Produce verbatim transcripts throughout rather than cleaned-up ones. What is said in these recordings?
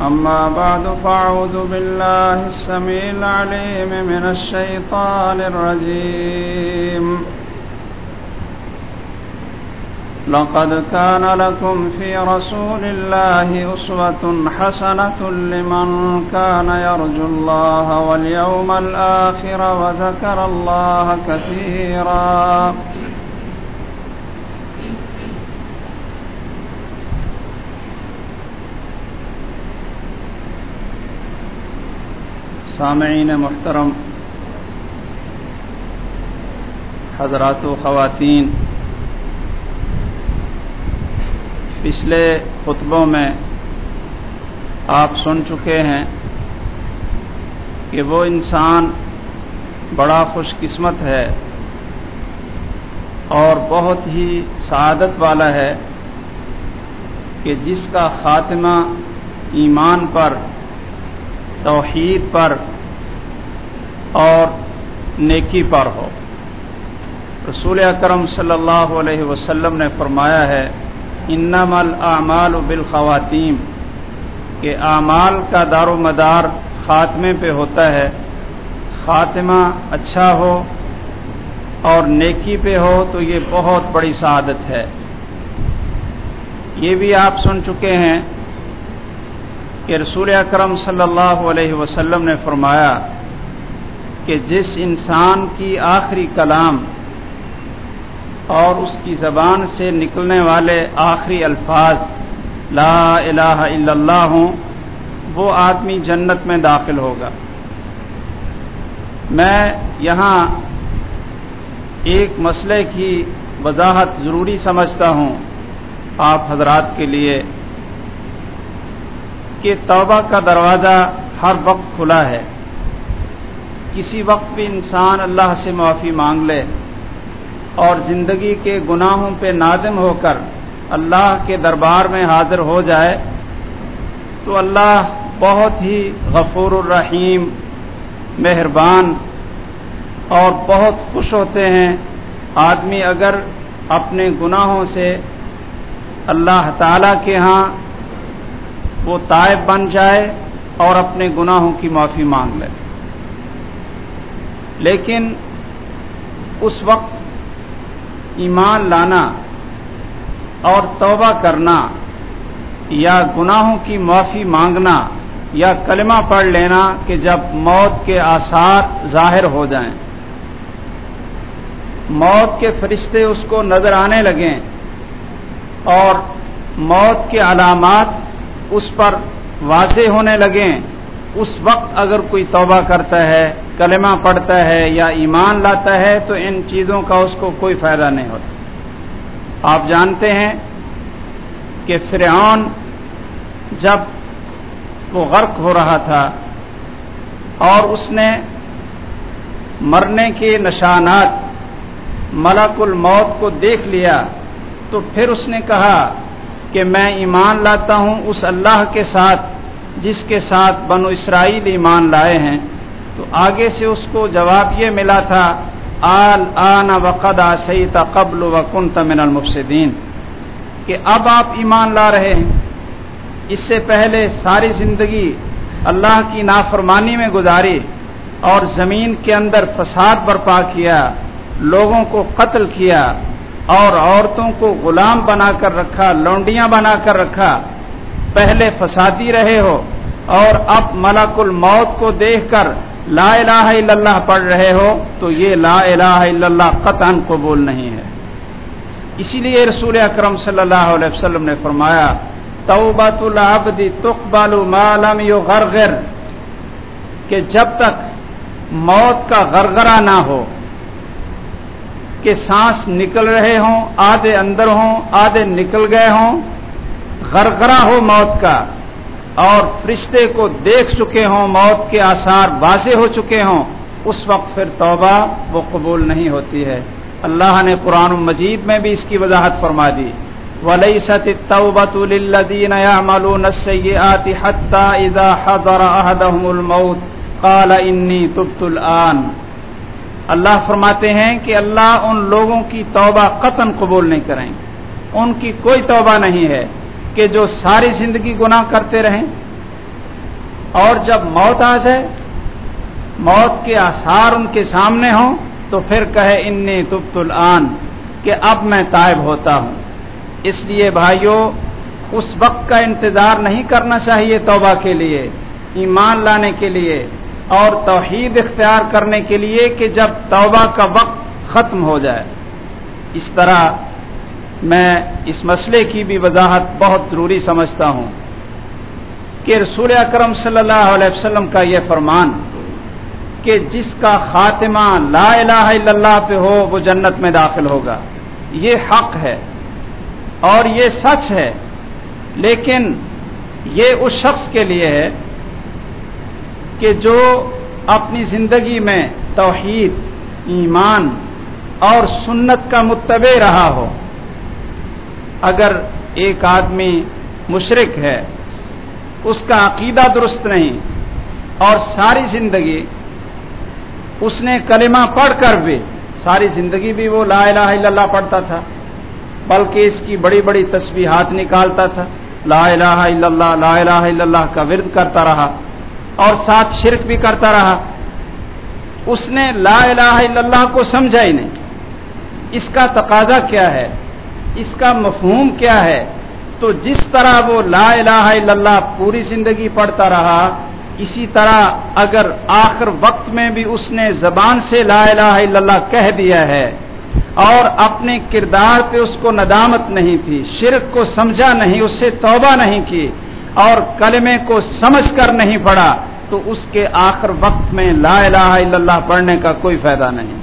أما بعد فأعوذ بالله السميع العليم من الشيطان الرجيم لقد كان لكم في رسول الله أسوة حسنة لمن كان يرجو الله واليوم الآخر وذكر الله كثيرا. سامعین محترم، حضرات و خواتین، پچھلے خطبوں میں آپ سن چکے ہیں کہ وہ انسان بڑا خوش قسمت ہے اور بہت ہی سعادت والا ہے کہ جس کا خاتمہ ایمان پر، توحید پر اور نیکی پر ہو. رسول اکرم صلی اللہ علیہ وسلم نے فرمایا ہے انما الاعمال بالخواتیم، کہ اعمال کا دار و مدار خاتمے پہ ہوتا ہے. خاتمہ اچھا ہو اور نیکی پہ ہو تو یہ بہت بڑی سعادت ہے. یہ بھی آپ سن چکے ہیں کہ رسول اکرم صلی اللہ علیہ وسلم نے فرمایا کہ جس انسان کی آخری کلام اور اس کی زبان سے نکلنے والے آخری الفاظ لا الہ الا اللہ ہوں، وہ آدمی جنت میں داخل ہوگا. میں یہاں ایک مسئلے کی وضاحت ضروری سمجھتا ہوں آپ حضرات کے لیے کہ توبہ کا دروازہ ہر وقت کھلا ہے. کسی وقت بھی انسان اللہ سے معافی مانگ لے اور زندگی کے گناہوں پہ نادم ہو کر اللہ کے دربار میں حاضر ہو جائے تو اللہ بہت ہی غفور الرحیم، مہربان اور بہت خوش ہوتے ہیں آدمی اگر اپنے گناہوں سے اللہ تعالیٰ کے ہاں وہ تائب بن جائے اور اپنے گناہوں کی معافی مانگ لے. لیکن اس وقت ایمان لانا اور توبہ کرنا یا گناہوں کی معافی مانگنا یا کلمہ پڑھ لینا کہ جب موت کے آثار ظاہر ہو جائیں، موت کے فرشتے اس کو نظر آنے لگیں اور موت کے علامات اس پر واضح ہونے لگیں، اس وقت اگر کوئی توبہ کرتا ہے، کلمہ پڑھتا ہے یا ایمان لاتا ہے تو ان چیزوں کا اس کو کوئی فائدہ نہیں ہوتا. آپ جانتے ہیں کہ فرعون جب وہ غرق ہو رہا تھا اور اس نے مرنے کے نشانات ملک الموت کو دیکھ لیا تو پھر اس نے کہا کہ میں ایمان لاتا ہوں اس اللہ کے ساتھ جس کے ساتھ بنو اسرائیل ایمان لائے ہیں. تو آگے سے اس کو جواب یہ ملا تھا آل آن وقد عصیت قبل وکنت من المفسدین، کہ اب آپ ایمان لا رہے ہیں، اس سے پہلے ساری زندگی اللہ کی نافرمانی میں گزاری اور زمین کے اندر فساد برپا کیا، لوگوں کو قتل کیا اور عورتوں کو غلام بنا کر رکھا، لونڈیاں بنا کر رکھا. پہلے فسادی رہے ہو اور اب ملک الموت کو دیکھ کر لا الہ الا اللہ پڑھ رہے ہو تو یہ لا الہ الا اللہ قطعاً قبول نہیں ہے. اسی لیے رسول اکرم صلی اللہ علیہ وسلم نے فرمایا توبۃ العبد تقبل ما لم یغرغر، کہ جب تک موت کا غرغرہ نہ ہو کہ سانس نکل رہے ہوں، آدھے اندر ہوں آدھے نکل گئے ہوں، غرغرہ ہو موت کا اور فرشتے کو دیکھ چکے ہوں، موت کے آثار واضح ہو چکے ہوں، اس وقت پھر توبہ وہ قبول نہیں ہوتی ہے. اللہ نے قرآن مجید میں بھی اس کی وضاحت فرما دی وَلَيْسَتِ التَّوْبَةُ لِلَّذِينَ يَعْمَلُونَ السَّيِّئَاتِ حَتَّى إِذَا حَضَرَ أَحَدَهُمُ الْمَوْتُ قَالَ إِنِّي تُبْتُ الْآنَ. اللہ فرماتے ہیں کہ اللہ ان لوگوں کی توبہ قطعاً قبول نہیں کریں گے. ان کی کوئی توبہ نہیں ہے کہ جو ساری زندگی گناہ کرتے رہیں، اور جب موت آ جائے، موت کے آثار ان کے سامنے ہوں، تو پھر کہے انی تبت الآن، کہ اب میں تائب ہوتا ہوں۔ اس لیے بھائیوں، اس وقت کا انتظار نہیں کرنا چاہیے توبہ کے لیے، ایمان لانے کے لیے اور توحید اختیار کرنے کے لیے، کہ جب توبہ کا وقت ختم ہو جائے۔ اس طرح میں اس مسئلے کی بھی وضاحت بہت ضروری سمجھتا ہوں کہ رسول اکرم صلی اللہ علیہ وسلم کا یہ فرمان کہ جس کا خاتمہ لا الہ الا اللہ پہ ہو وہ جنت میں داخل ہوگا، یہ حق ہے اور یہ سچ ہے، لیکن یہ اس شخص کے لیے ہے کہ جو اپنی زندگی میں توحید، ایمان اور سنت کا متبع رہا ہو۔ اگر ایک آدمی مشرک ہے، اس کا عقیدہ درست نہیں اور ساری زندگی اس نے کلمہ پڑھ کر بھی، ساری زندگی بھی وہ لا الہ الا اللہ پڑھتا تھا، بلکہ اس کی بڑی بڑی تسبیحات نکالتا تھا، لا الہ الا اللہ لا الہ الا اللہ کا ورد کرتا رہا اور ساتھ شرک بھی کرتا رہا، اس نے لا الہ الا اللہ کو سمجھا ہی نہیں، اس کا تقاضا کیا ہے، اس کا مفہوم کیا ہے۔ تو جس طرح وہ لا الہ الا اللہ پوری زندگی پڑھتا رہا، اسی طرح اگر آخر وقت میں بھی اس نے زبان سے لا الہ الا اللہ کہہ دیا ہے اور اپنے کردار پہ اس کو ندامت نہیں تھی، شرک کو سمجھا نہیں، اس سے توبہ نہیں کی اور کلمے کو سمجھ کر نہیں پڑھا، تو اس کے آخر وقت میں لا الہ الا اللہ پڑھنے کا کوئی فائدہ نہیں۔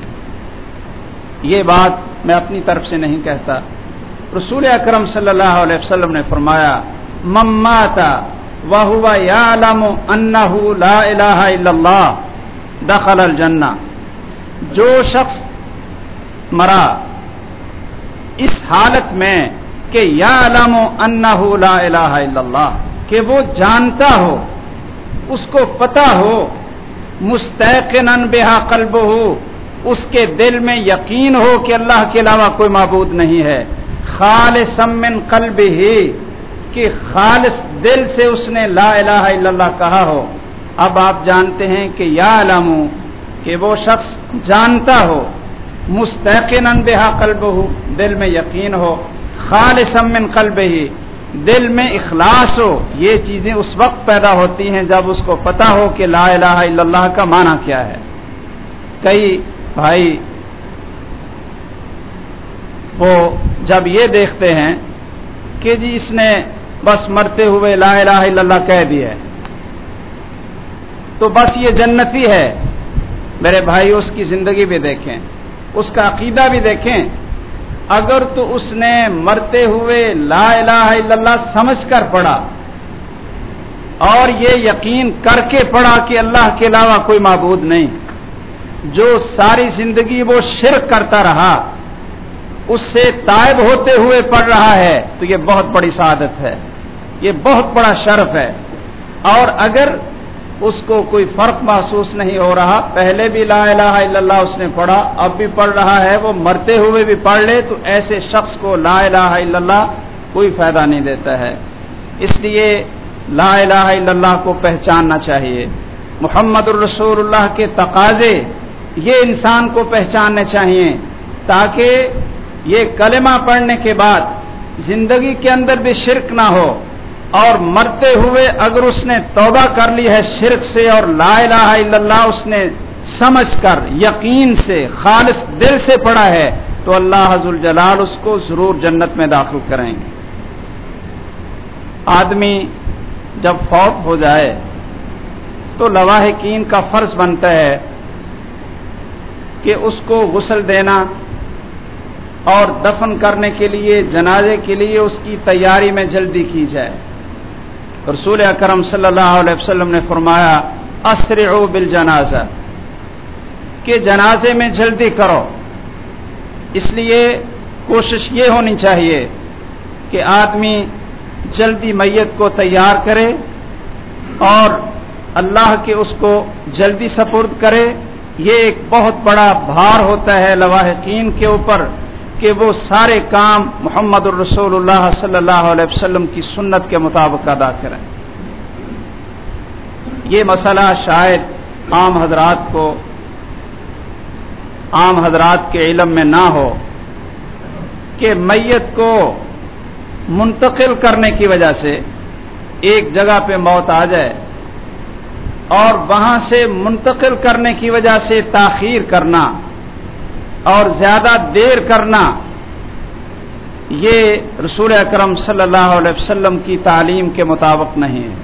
یہ بات میں اپنی طرف سے نہیں کہتا، رسول اکرم صلی اللہ علیہ وسلم نے فرمایا من مات وهو يعلم انه لا الہ الا اللہ دخل الجنہ، جو شخص مرا اس حالت میں کہ یعلم انہ لا الہ الا اللہ، کہ وہ جانتا ہو، اس کو پتہ ہو، مستيقنا بها قلبه، اس کے دل میں یقین ہو کہ اللہ کے علاوہ کوئی معبود نہیں ہے، خالصا من قلبه، کہ خالص دل سے اس نے لا الہ الا اللہ کہا ہو۔ اب آپ جانتے ہیں کہ یعلم، کہ وہ شخص جانتا ہو، مستيقنا بها قلبه، دل میں یقین ہو، خالصا من قلبه، دل میں اخلاص ہو۔ یہ چیزیں اس وقت پیدا ہوتی ہیں جب اس کو پتہ ہو کہ لا الہ الا اللہ کا معنی کیا ہے۔ کئی بھائی وہ جب یہ دیکھتے ہیں کہ جی اس نے بس مرتے ہوئے لا الہ الا اللہ کہہ دیا ہے تو بس یہ جنتی ہے، میرے بھائی اس کی زندگی بھی دیکھیں، اس کا عقیدہ بھی دیکھیں۔ اگر تو اس نے مرتے ہوئے لا الہ الا اللہ سمجھ کر پڑھا اور یہ یقین کر کے پڑھا کہ اللہ کے علاوہ کوئی معبود نہیں، جو ساری زندگی وہ شرک کرتا رہا، اس سے تائب ہوتے ہوئے پڑھ رہا ہے، تو یہ بہت بڑی سعادت ہے، یہ بہت بڑا شرف ہے۔ اور اگر اس کو کوئی فرق محسوس نہیں ہو رہا، پہلے بھی لا الہ الا اللہ اس نے پڑھا، اب بھی پڑھ رہا ہے، وہ مرتے ہوئے بھی پڑھ لے، تو ایسے شخص کو لا الہ الا اللہ کوئی فائدہ نہیں دیتا ہے۔ اس لیے لا الہ الا اللہ کو پہچاننا چاہیے، محمد الرسول اللہ کے تقاضے یہ انسان کو پہچاننے چاہیے، تاکہ یہ کلمہ پڑھنے کے بعد زندگی کے اندر بھی شرک نہ ہو، اور مرتے ہوئے اگر اس نے توبہ کر لی ہے شرک سے اور لا الہ الا اللہ اس نے سمجھ کر یقین سے خالص دل سے پڑھا ہے، تو اللہ ذوالجلال اس کو ضرور جنت میں داخل کریں گے۔ آدمی جب فوت ہو جائے تو لواحقین کا فرض بنتا ہے کہ اس کو غسل دینا اور دفن کرنے کے لیے، جنازے کے لیے اس کی تیاری میں جلدی کی جائے۔ رسول اکرم صلی اللہ علیہ وسلم نے فرمایا اسرعوا بالجنازہ، کہ جنازے میں جلدی کرو۔ اس لیے کوشش یہ ہونی چاہیے کہ آدمی جلدی میت کو تیار کرے اور اللہ کے اس کو جلدی سپرد کرے۔ یہ ایک بہت بڑا بھار ہوتا ہے لواحقین کے اوپر کہ وہ سارے کام محمد الرسول اللہ صلی اللہ علیہ وسلم کی سنت کے مطابق ادا کریں۔ یہ مسئلہ شاید عام حضرات کو عام حضرات کے علم میں نہ ہو کہ میت کو منتقل کرنے کی وجہ سے ایک جگہ پہ موت آ جائے اور وہاں سے منتقل کرنے کی وجہ سے تاخیر کرنا اور زیادہ دیر کرنا یہ رسول اکرم صلی اللہ علیہ وسلم کی تعلیم کے مطابق نہیں ہے،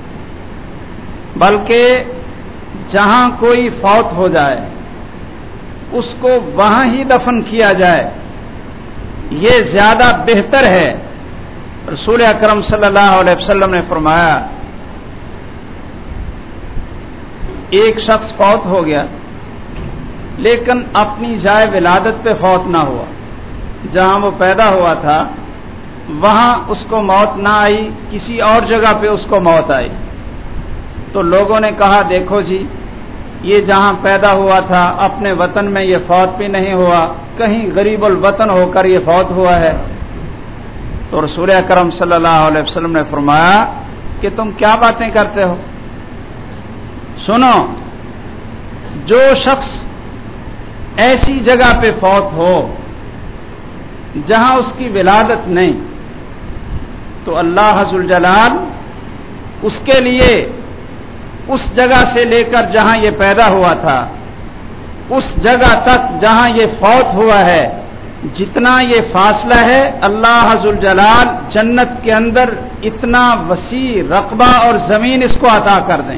بلکہ جہاں کوئی فوت ہو جائے اس کو وہاں ہی دفن کیا جائے، یہ زیادہ بہتر ہے۔ رسول اکرم صلی اللہ علیہ وسلم نے فرمایا ایک شخص فوت ہو گیا لیکن اپنی جائے ولادت پہ فوت نہ ہوا، جہاں وہ پیدا ہوا تھا وہاں اس کو موت نہ آئی، کسی اور جگہ پہ اس کو موت آئی، تو لوگوں نے کہا دیکھو جی یہ جہاں پیدا ہوا تھا اپنے وطن میں یہ فوت بھی نہیں ہوا، کہیں غریب الوطن ہو کر یہ فوت ہوا ہے۔ تو رسول اکرم صلی اللہ علیہ وسلم نے فرمایا کہ تم کیا باتیں کرتے ہو، سنو، جو شخص ایسی جگہ پہ فوت ہو جہاں اس کی ولادت نہیں، تو اللہ عز الجلال اس کے لیے اس جگہ سے لے کر جہاں یہ پیدا ہوا تھا اس جگہ تک جہاں یہ فوت ہوا ہے جتنا یہ فاصلہ ہے، اللہ عز الجلال جنت کے اندر اتنا وسیع رقبہ اور زمین اس کو عطا کر دیں۔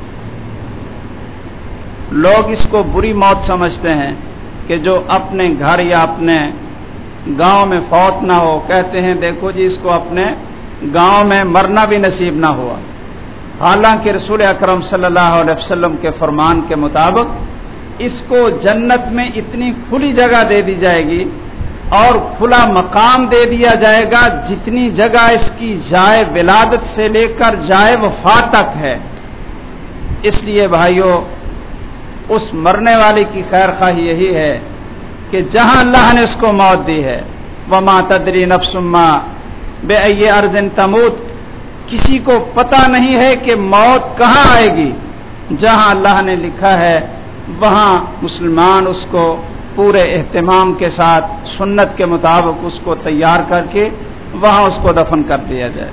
لوگ اس کو بری موت سمجھتے ہیں کہ جو اپنے گھر یا اپنے گاؤں میں فوت نہ ہو، کہتے ہیں دیکھو جی اس کو اپنے گاؤں میں مرنا بھی نصیب نہ ہوا، حالانکہ رسول اکرم صلی اللہ علیہ وسلم کے فرمان کے مطابق اس کو جنت میں اتنی کھلی جگہ دے دی جائے گی اور کھلا مقام دے دیا جائے گا جتنی جگہ اس کی جائے ولادت سے لے کر جائے وفات تک ہے۔ اس لیے بھائیو، اس مرنے والے کی خیر خواہی یہی ہے کہ جہاں اللہ نے اس کو موت دی ہے، وما تدری نفس ما بأی ارض تموت، کسی کو پتہ نہیں ہے کہ موت کہاں آئے گی، جہاں اللہ نے لکھا ہے وہاں مسلمان اس کو پورے اہتمام کے ساتھ سنت کے مطابق اس کو تیار کر کے وہاں اس کو دفن کر دیا جائے۔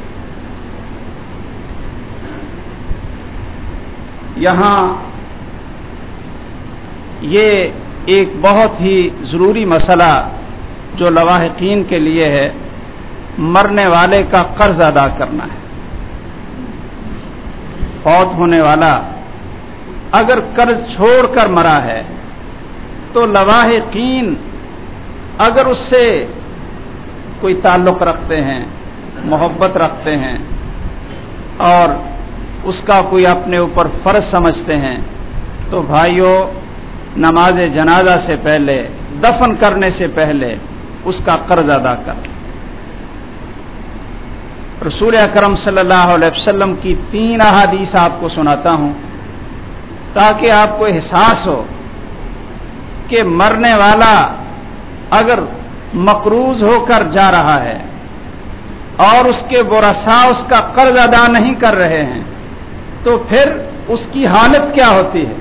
یہاں یہ ایک بہت ہی ضروری مسئلہ جو لواحقین کے لیے ہے، مرنے والے کا قرض ادا کرنا ہے۔ فوت ہونے والا اگر قرض چھوڑ کر مرا ہے تو لواحقین اگر اس سے کوئی تعلق رکھتے ہیں، محبت رکھتے ہیں اور اس کا کوئی اپنے اوپر فرض سمجھتے ہیں تو بھائیوں، نماز جنازہ سے پہلے، دفن کرنے سے پہلے اس کا قرض ادا کر۔ رسول اکرم صلی اللہ علیہ وسلم کی تین احادیث آپ کو سناتا ہوں تاکہ آپ کو احساس ہو کہ مرنے والا اگر مقروض ہو کر جا رہا ہے اور اس کے ورثاء اس کا قرض ادا نہیں کر رہے ہیں تو پھر اس کی حالت کیا ہوتی ہے۔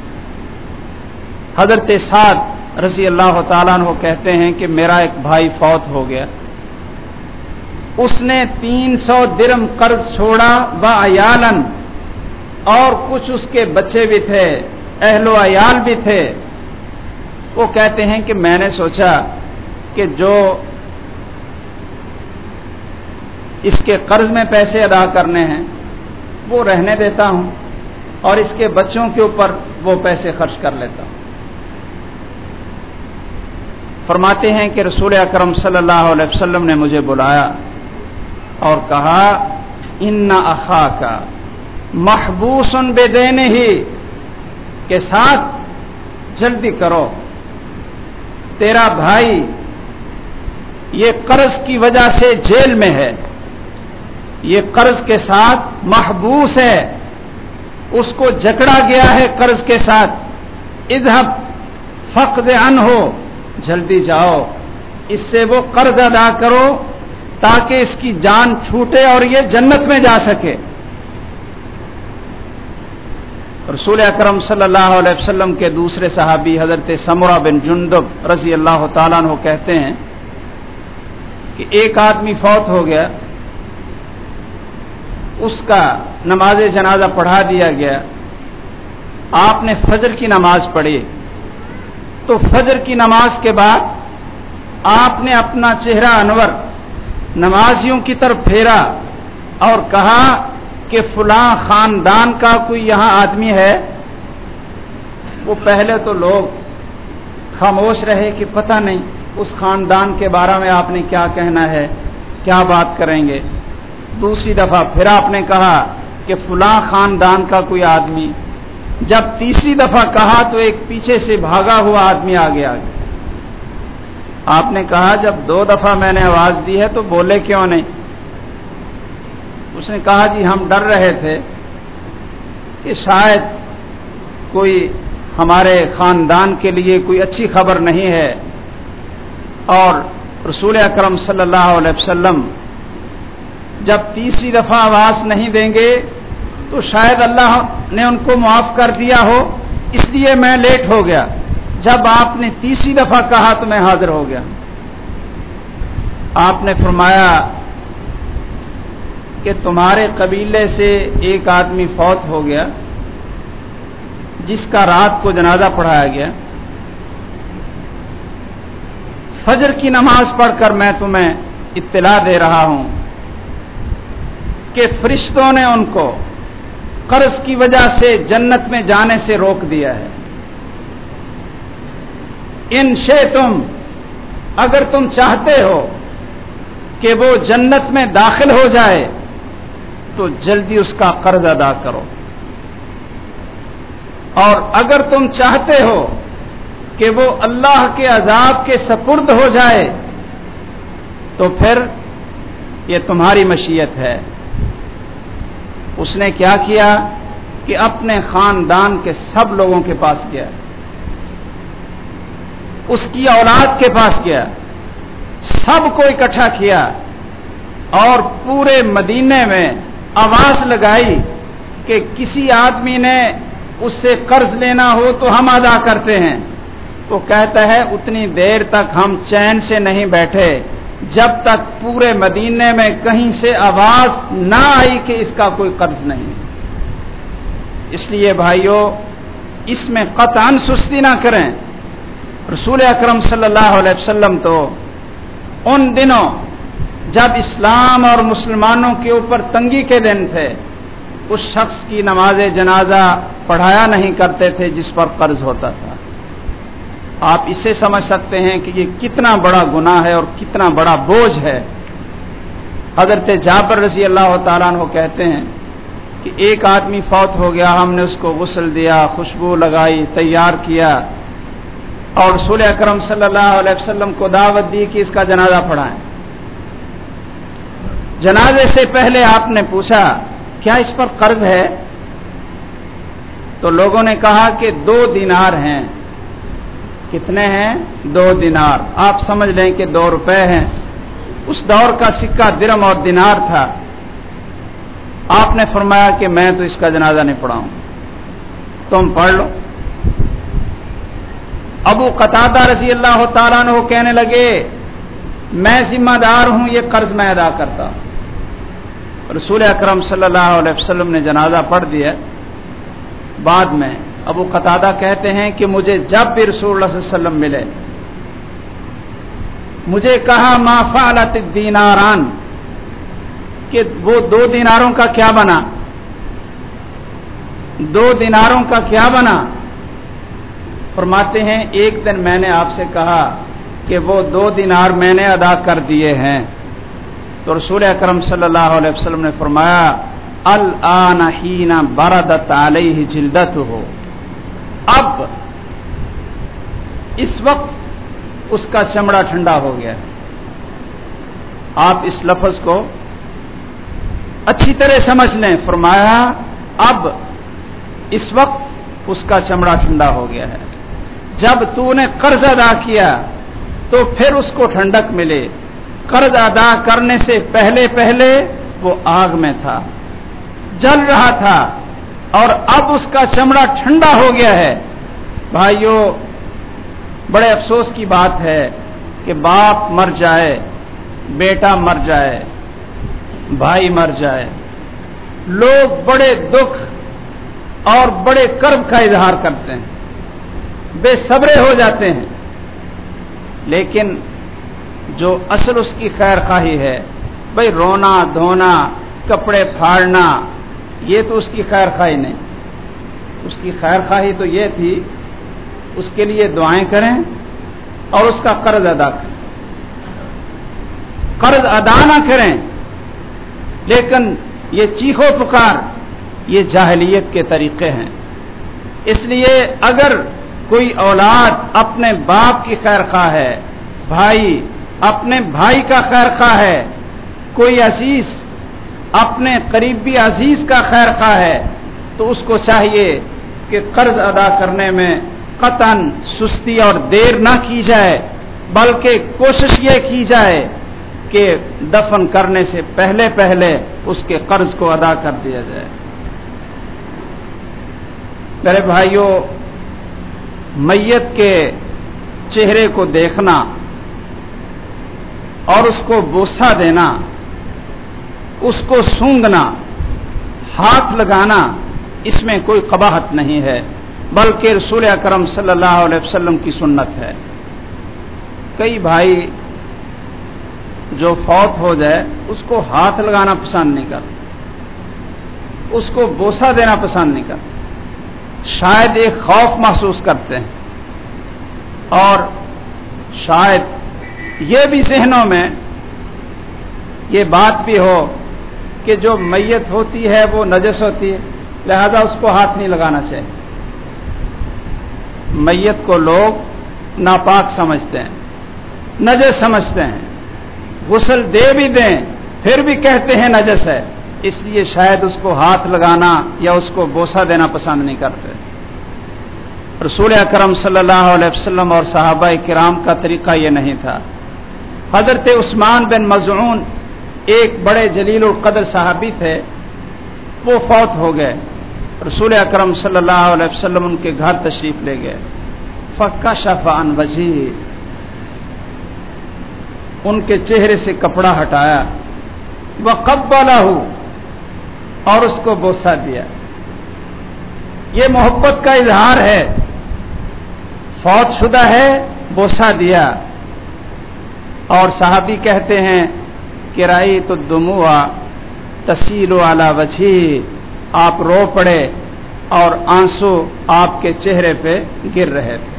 حضرت سعد رضی اللہ تعالیٰ عنہ کہتے ہیں کہ میرا ایک بھائی فوت ہو گیا، اس نے تین سو درم قرض چھوڑا و عیالن، اور کچھ اس کے بچے بھی تھے، اہل و عیال بھی تھے۔ وہ کہتے ہیں کہ میں نے سوچا کہ جو اس کے قرض میں پیسے ادا کرنے ہیں وہ رہنے دیتا ہوں اور اس کے بچوں کے اوپر وہ پیسے خرچ کر لیتا ہوں۔ فرماتے ہیں کہ رسول اکرم صلی اللہ علیہ وسلم نے مجھے بلایا اور کہا ان اخاک محبوس بدینہ کے ساتھ جلدی کرو، تیرا بھائی یہ قرض کی وجہ سے جیل میں ہے، یہ قرض کے ساتھ محبوس ہے، اس کو جکڑا گیا ہے قرض کے ساتھ، اذهب فقد عنہ، جلدی جاؤ اس سے وہ قرض ادا کرو تاکہ اس کی جان چھوٹے اور یہ جنت میں جا سکے۔ رسول اکرم صلی اللہ علیہ وسلم کے دوسرے صحابی حضرت سمرہ بن جندب رضی اللہ تعالیٰ عنہ کہتے ہیں کہ ایک آدمی فوت ہو گیا، اس کا نماز جنازہ پڑھا دیا گیا، آپ نے فجر کی نماز پڑھی، تو فجر کی نماز کے بعد آپ نے اپنا چہرہ انور نمازیوں کی طرف پھیرا اور کہا کہ فلاں خاندان کا کوئی یہاں آدمی ہے؟ وہ پہلے تو لوگ خاموش رہے کہ پتہ نہیں اس خاندان کے بارے میں آپ نے کیا کہنا ہے، کیا بات کریں گے۔ دوسری دفعہ پھر آپ نے کہا کہ فلاں خاندان کا کوئی آدمی۔ جب تیسری دفعہ کہا تو ایک پیچھے سے بھاگا ہوا آدمی آگے آ گیا۔ آپ نے کہا جب دو دفعہ میں نے آواز دی ہے تو بولے کیوں نہیں؟ اس نے کہا جی ہم ڈر رہے تھے کہ شاید کوئی ہمارے خاندان کے لیے کوئی اچھی خبر نہیں ہے، اور رسول اکرم صلی اللہ علیہ وسلم جب تیسری دفعہ آواز نہیں دیں گے تو شاید اللہ نے ان کو معاف کر دیا ہو، اس لیے میں لیٹ ہو گیا۔ جب آپ نے تیسری دفعہ کہا تو میں حاضر ہو گیا۔ آپ نے فرمایا کہ تمہارے قبیلے سے ایک آدمی فوت ہو گیا جس کا رات کو جنازہ پڑھایا گیا، فجر کی نماز پڑھ کر میں تمہیں اطلاع دے رہا ہوں کہ فرشتوں نے ان کو قرض کی وجہ سے جنت میں جانے سے روک دیا ہے۔ ان شئتم، اگر تم چاہتے ہو کہ وہ جنت میں داخل ہو جائے تو جلدی اس کا قرض ادا کرو، اور اگر تم چاہتے ہو کہ وہ اللہ کے عذاب کے سپرد ہو جائے تو پھر یہ تمہاری مشیت ہے۔ اس نے کیا کیا کہ اپنے خاندان کے سب لوگوں کے پاس گیا، اس کی اولاد کے پاس گیا، سب کو اکٹھا کیا اور پورے مدینے میں آواز لگائی کہ کسی آدمی نے اس سے قرض لینا ہو تو ہم ادا کرتے ہیں۔ تو کہتا ہے اتنی دیر تک ہم چین سے نہیں بیٹھے جب تک پورے مدینے میں کہیں سے آواز نہ آئی کہ اس کا کوئی قرض نہیں۔ اس لیے بھائیو اس میں قطعاً سستی نہ کریں۔ رسول اکرم صلی اللہ علیہ وسلم تو ان دنوں جب اسلام اور مسلمانوں کے اوپر تنگی کے دن تھے اس شخص کی نماز جنازہ پڑھایا نہیں کرتے تھے جس پر قرض ہوتا تھا۔ آپ اسے سمجھ سکتے ہیں کہ یہ کتنا بڑا گناہ ہے اور کتنا بڑا بوجھ ہے۔ حضرت جابر رضی اللہ تعالیٰ عنہ کہتے ہیں کہ ایک آدمی فوت ہو گیا، ہم نے اس کو غسل دیا، خوشبو لگائی، تیار کیا اور رسول اکرم صلی اللہ علیہ وسلم کو دعوت دی کہ اس کا جنازہ پڑھائیں۔ جنازے سے پہلے آپ نے پوچھا کیا اس پر قرض ہے؟ تو لوگوں نے کہا کہ دو دینار ہیں۔ کتنے ہیں؟ دو دینار۔ آپ سمجھ لیں کہ دو روپے ہیں۔ اس دور کا سکہ درم اور دینار تھا۔ آپ نے فرمایا کہ میں تو اس کا جنازہ نہیں پڑھاؤں، تم پڑھ لو۔ ابو قتادہ رضی اللہ تعالیٰ عنہ کہنے لگے میں ذمہ دار ہوں، یہ قرض میں ادا کرتا۔ رسول اکرم صلی اللہ علیہ وسلم نے جنازہ پڑھ دیا۔ بعد میں ابو قتادہ کہتے ہیں کہ مجھے جب بھی رسول اللہ صلی اللہ علیہ وسلم ملے مجھے کہا ما فعلت الدیناران، کہ وہ دو دیناروں کا کیا بنا، دو دیناروں کا کیا بنا؟ فرماتے ہیں ایک دن میں نے آپ سے کہا کہ وہ دو دینار میں نے ادا کر دیے ہیں، تو رسول اکرم صلی اللہ علیہ وسلم نے فرمایا الآن حین بردت علیہ جلدتہ، اب اس وقت اس کا چمڑا ٹھنڈا ہو گیا ہے۔ آپ اس لفظ کو اچھی طرح سمجھ لیں، فرمایا اب اس وقت اس کا چمڑا ٹھنڈا ہو گیا ہے۔ جب تو نے قرض ادا کیا تو پھر اس کو ٹھنڈک ملے، قرض ادا کرنے سے پہلے پہلے وہ آگ میں تھا، جل رہا تھا، اور اب اس کا چمڑا ٹھنڈا ہو گیا ہے۔ بھائیوں، بڑے افسوس کی بات ہے کہ باپ مر جائے، بیٹا مر جائے، بھائی مر جائے، لوگ بڑے دکھ اور بڑے کرب کا اظہار کرتے ہیں، بے صبرے ہو جاتے ہیں، لیکن جو اصل اس کی خیر خواہی ہے، بھئی رونا دھونا، کپڑے پھاڑنا، یہ تو اس کی خیر خواہی نہیں۔ اس کی خیر خواہی تو یہ تھی اس کے لیے دعائیں کریں اور اس کا قرض ادا کریں۔ قرض ادا نہ کریں، لیکن یہ چیخو پکار، یہ جاہلیت کے طریقے ہیں۔ اس لیے اگر کوئی اولاد اپنے باپ کی خیر خواہ ہے، بھائی اپنے بھائی کا خیر خواہ ہے، کوئی عزیز اپنے قریبی عزیز کا خیر خواہ ہے، تو اس کو چاہیے کہ قرض ادا کرنے میں قطعاً سستی اور دیر نہ کی جائے، بلکہ کوشش یہ کی جائے کہ دفن کرنے سے پہلے پہلے اس کے قرض کو ادا کر دیا جائے۔ میرے بھائیوں، میت کے چہرے کو دیکھنا اور اس کو بوسہ دینا، اس کو سونگنا، ہاتھ لگانا، اس میں کوئی قباحت نہیں ہے، بلکہ رسول اکرم صلی اللہ علیہ وسلم کی سنت ہے۔ کئی بھائی جو فوت ہو جائے اس کو ہاتھ لگانا پسند نہیں کرتے، اس کو بوسہ دینا پسند نہیں کرتے، شاید ایک خوف محسوس کرتے ہیں، اور شاید یہ بھی ذہنوں میں یہ بات بھی ہو کہ جو میت ہوتی ہے وہ نجس ہوتی ہے، لہذا اس کو ہاتھ نہیں لگانا چاہیے۔ میت کو لوگ ناپاک سمجھتے ہیں، نجس سمجھتے ہیں، غسل دے بھی دیں پھر بھی کہتے ہیں نجس ہے، اس لیے شاید اس کو ہاتھ لگانا یا اس کو بوسہ دینا پسند نہیں کرتے۔ رسول اکرم صلی اللہ علیہ وسلم اور صحابہ کرام کا طریقہ یہ نہیں تھا۔ حضرت عثمان بن مظعون ایک بڑے جلیل القدر صحابی تھے، وہ فوت ہو گئے، رسول اکرم صلی اللہ علیہ وسلم ان کے گھر تشریف لے گئے، فکشف عن وجهه، ان کے چہرے سے کپڑا ہٹایا، وقبلہ، اور اس کو بوسہ دیا۔ یہ محبت کا اظہار ہے، فوت شدہ ہے، بوسہ دیا۔ اور صحابی کہتے ہیں کہ رأیت الدموع تسیل علی وجہہ، آپ رو پڑے اور آنسو آپ کے چہرے پہ گر رہے تھے۔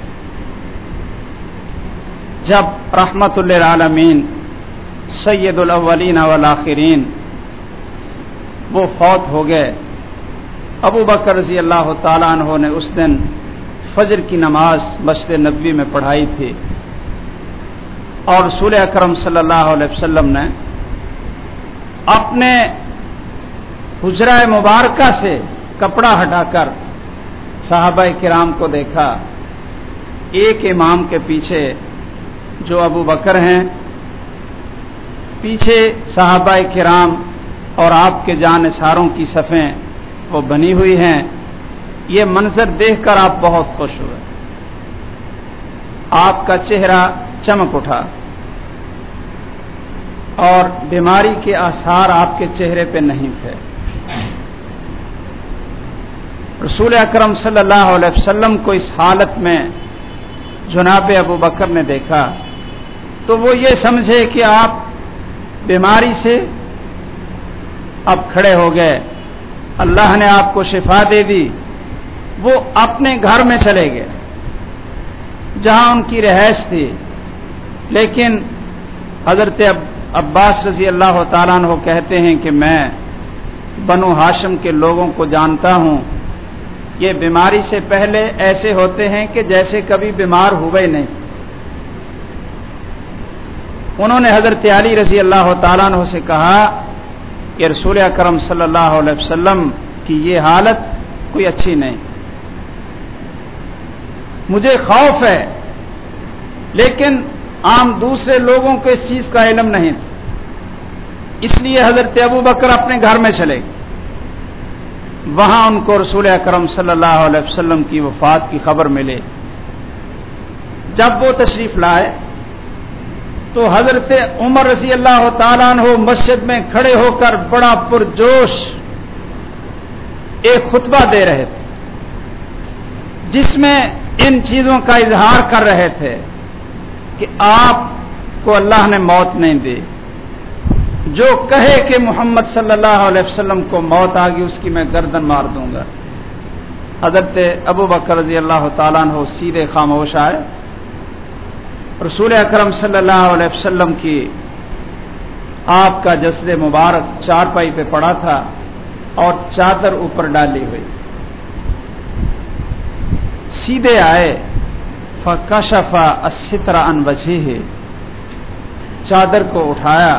جب رحمت للعالمین سید الاولین والآخرین وہ فوت ہو گئے، ابو بکر رضی اللہ تعالیٰ عنہ نے اس دن فجر کی نماز مسجد نبوی میں پڑھائی تھی، اور رسول اکرم صلی اللہ علیہ وسلم نے اپنے حجرہ مبارکہ سے کپڑا ہٹا کر صحابہ کرام کو دیکھا، ایک امام کے پیچھے جو ابو بکر ہیں، پیچھے صحابہ کرام اور آپ کے جانثاروں کی صفیں وہ بنی ہوئی ہیں۔ یہ منظر دیکھ کر آپ بہت خوش ہوئے، آپ کا چہرہ چمک اٹھا اور بیماری کے آثار آپ کے چہرے پہ نہیں تھے۔ رسول اکرم صلی اللہ علیہ وسلم کو اس حالت میں جناب ابو بکر نے دیکھا تو وہ یہ سمجھے کہ آپ بیماری سے اب کھڑے ہو گئے، اللہ نے آپ کو شفا دے دی۔ وہ اپنے گھر میں چلے گئے جہاں ان کی رہائش تھی، لیکن حضرت عباس رضی اللہ تعالیٰ عنہ کہتے ہیں کہ میں بنو ہاشم کے لوگوں کو جانتا ہوں، یہ بیماری سے پہلے ایسے ہوتے ہیں کہ جیسے کبھی بیمار ہوئے نہیں۔ انہوں نے حضرت علی رضی اللہ تعالیٰ عنہ سے کہا کہ رسول اکرم صلی اللہ علیہ وسلم کی یہ حالت کوئی اچھی نہیں، مجھے خوف ہے، لیکن عام دوسرے لوگوں کو اس چیز کا علم نہیں تھا، اس لیے حضرت ابو بکر اپنے گھر میں چلے گئے۔ وہاں ان کو رسول اکرم صلی اللہ علیہ وسلم کی وفات کی خبر ملے۔ جب وہ تشریف لائے تو حضرت عمر رضی اللہ تعالیٰ عنہ مسجد میں کھڑے ہو کر بڑا پرجوش ایک خطبہ دے رہے تھے، جس میں ان چیزوں کا اظہار کر رہے تھے کہ آپ کو اللہ نے موت نہیں دی، جو کہے کہ محمد صلی اللہ علیہ وسلم کو موت آ گئی اس کی میں گردن مار دوں گا۔ حضرت ابو بکر رضی اللہ تعالیٰ عنہ سیدھے خاموش آئے۔ رسول اکرم صلی اللہ علیہ وسلم کی آپ کا جسد مبارک چارپائی پہ پڑا تھا اور چادر اوپر ڈالی ہوئی، سیدھے آئے، فکشف الستر عن وجهه، چادر کو اٹھایا،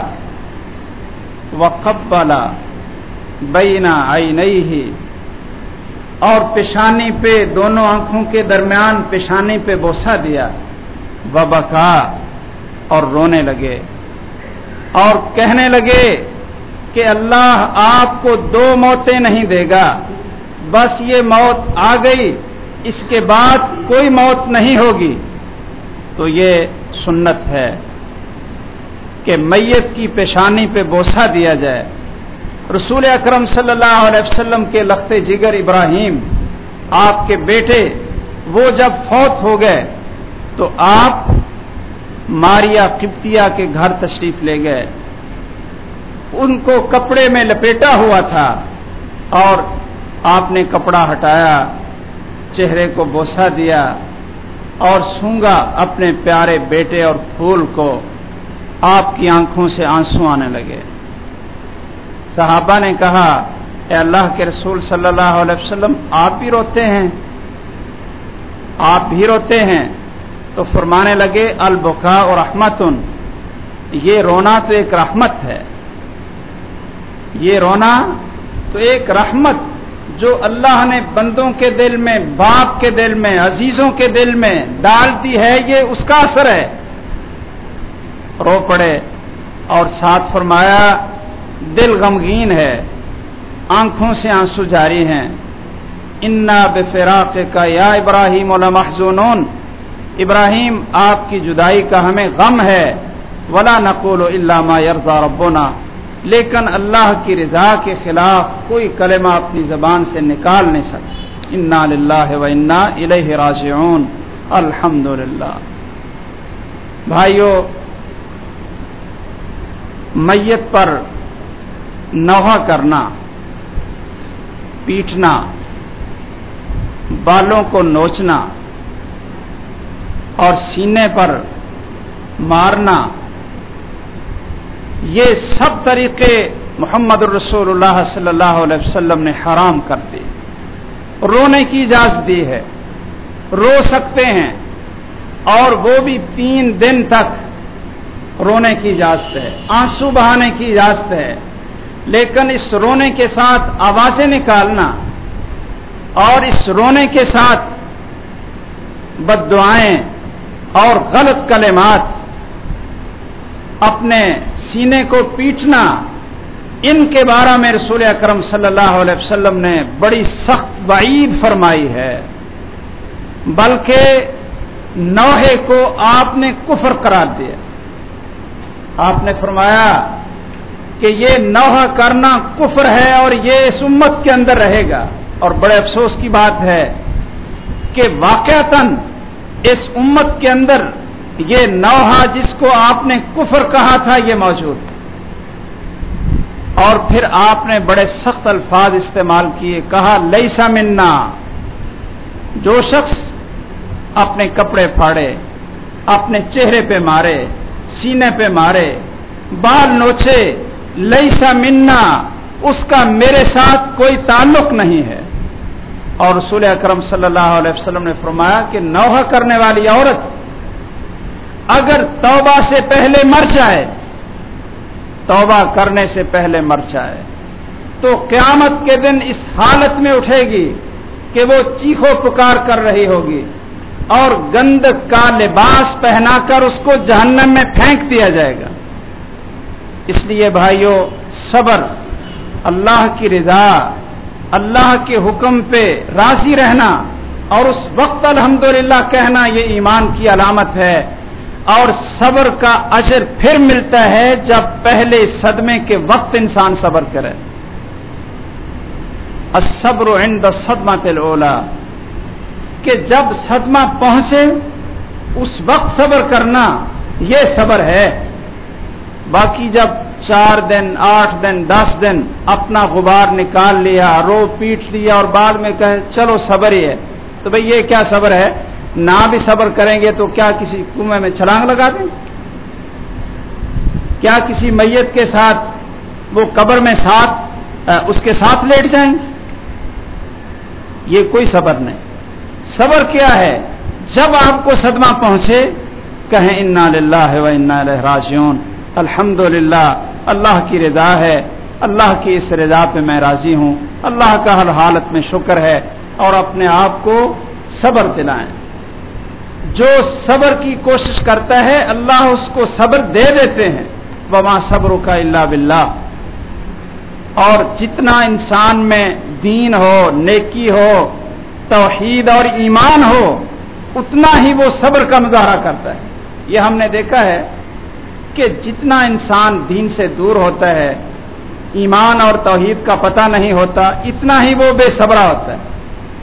وقبل بین عینیہ، اور پیشانی پہ، دونوں آنکھوں کے درمیان پیشانی پہ بوسہ دیا، وبکا، اور رونے لگے اور کہنے لگے کہ اللہ آپ کو دو موتیں نہیں دے گا، بس یہ موت آ گئی، اس کے بعد کوئی موت نہیں ہوگی۔ تو یہ سنت ہے کہ میت کی پیشانی پہ بوسہ دیا جائے۔ رسول اکرم صلی اللہ علیہ وسلم کے لخت جگر ابراہیم، آپ کے بیٹے، وہ جب فوت ہو گئے تو آپ ماریا قبطیہ کے گھر تشریف لے گئے، ان کو کپڑے میں لپیٹا ہوا تھا اور آپ نے کپڑا ہٹایا، چہرے کو بوسہ دیا اور سونگا اپنے پیارے بیٹے اور پھول کو، آپ کی آنکھوں سے آنسو آنے لگے۔ صحابہ نے کہا، اے اللہ کے رسول صلی اللہ علیہ وسلم، آپ بھی روتے ہیں؟ آپ بھی روتے ہیں؟ تو فرمانے لگے، البکاء رحمت، یہ رونا تو ایک رحمت ہے، یہ رونا تو ایک رحمت جو اللہ نے بندوں کے دل میں، باپ کے دل میں، عزیزوں کے دل میں ڈال دی ہے، یہ اس کا اثر ہے۔ رو پڑے اور ساتھ فرمایا، دل غمگین ہے، آنکھوں سے آنسو جاری ہیں۔ انا بفراقک یا ابراہیم لمحزونون، ابراہیم آپ کی جدائی کا ہمیں غم ہے، ولا نقول الا ما یرضی ربنا، لیکن اللہ کی رضا کے خلاف کوئی کلمہ اپنی زبان سے نکال نہیں سکتے۔ انا للہ و انا الیہ راجعون، الحمدللہ۔ بھائیو، میت پر نوحہ کرنا، پیٹنا، بالوں کو نوچنا اور سینے پر مارنا، یہ سب طریقے محمد الرسول اللہ صلی اللہ علیہ وسلم نے حرام کر دی۔ رونے کی اجازت دی ہے، رو سکتے ہیں، اور وہ بھی تین دن تک رونے کی اجازت ہے، آنسو بہانے کی اجازت ہے، لیکن اس رونے کے ساتھ آوازیں نکالنا اور اس رونے کے ساتھ بد دعائیں اور غلط کلمات، اپنے سینے کو پیٹنا، ان کے بارے میں رسول اکرم صلی اللہ علیہ وسلم نے بڑی سخت وعید فرمائی ہے، بلکہ نوحے کو آپ نے کفر قرار دیا۔ آپ نے فرمایا کہ یہ نوحہ کرنا کفر ہے اور یہ اس امت کے اندر رہے گا، اور بڑے افسوس کی بات ہے کہ واقعتاً اس امت کے اندر یہ نوحہ جس کو آپ نے کفر کہا تھا یہ موجود ہے۔ اور پھر آپ نے بڑے سخت الفاظ استعمال کیے، کہا لیسا منا، جو شخص اپنے کپڑے پھاڑے، اپنے چہرے پہ مارے، سینے پہ مارے، بال نوچے، لیسا منا، اس کا میرے ساتھ کوئی تعلق نہیں ہے۔ اور رسول اکرم صلی اللہ علیہ وسلم نے فرمایا کہ نوحہ کرنے والی عورت اگر توبہ سے پہلے مر جائے، توبہ کرنے سے پہلے مر جائے، تو قیامت کے دن اس حالت میں اٹھے گی کہ وہ چیخو پکار کر رہی ہوگی، اور گند کا لباس پہنا کر اس کو جہنم میں پھینک دیا جائے گا۔ اس لیے بھائیو، صبر، اللہ کی رضا اللہ کے حکم پہ راضی رہنا اور اس وقت الحمدللہ کہنا یہ ایمان کی علامت ہے. اور صبر کا اجر پھر ملتا ہے جب پہلے صدمے کے وقت انسان صبر کرے. الصبر عند الصدمۃ الاولی، کہ جب صدمہ پہنچے اس وقت صبر کرنا یہ صبر ہے. باقی جب چار دن آٹھ دن دس دن اپنا غبار نکال لیا، رو پیٹ لیا اور بعد میں کہے چلو صبر ہی ہے، تو بھئی یہ کیا صبر ہے؟ نہ بھی صبر کریں گے تو کیا کسی کنویں میں چھلانگ لگا دیں؟ کیا کسی میت کے ساتھ وہ قبر میں ساتھ اس کے ساتھ لیٹ جائیں گے؟ یہ کوئی صبر نہیں. صبر کیا ہے؟ جب آپ کو صدمہ پہنچے کہیں انا للہ و انا الیہ راجعون، الحمدللہ اللہ کی رضا ہے، اللہ کی اس رضا پہ میں راضی ہوں، اللہ کا ہر حالت میں شکر ہے، اور اپنے آپ کو صبر دلائیں. جو صبر کی کوشش کرتا ہے اللہ اس کو صبر دے دیتے ہیں. وما صبرک الا باللہ. اور جتنا انسان میں دین ہو، نیکی ہو، توحید اور ایمان ہو، اتنا ہی وہ صبر کا مظاہرہ کرتا ہے. یہ ہم نے دیکھا ہے کہ جتنا انسان دین سے دور ہوتا ہے، ایمان اور توحید کا پتہ نہیں ہوتا، اتنا ہی وہ بے صبرا ہوتا ہے.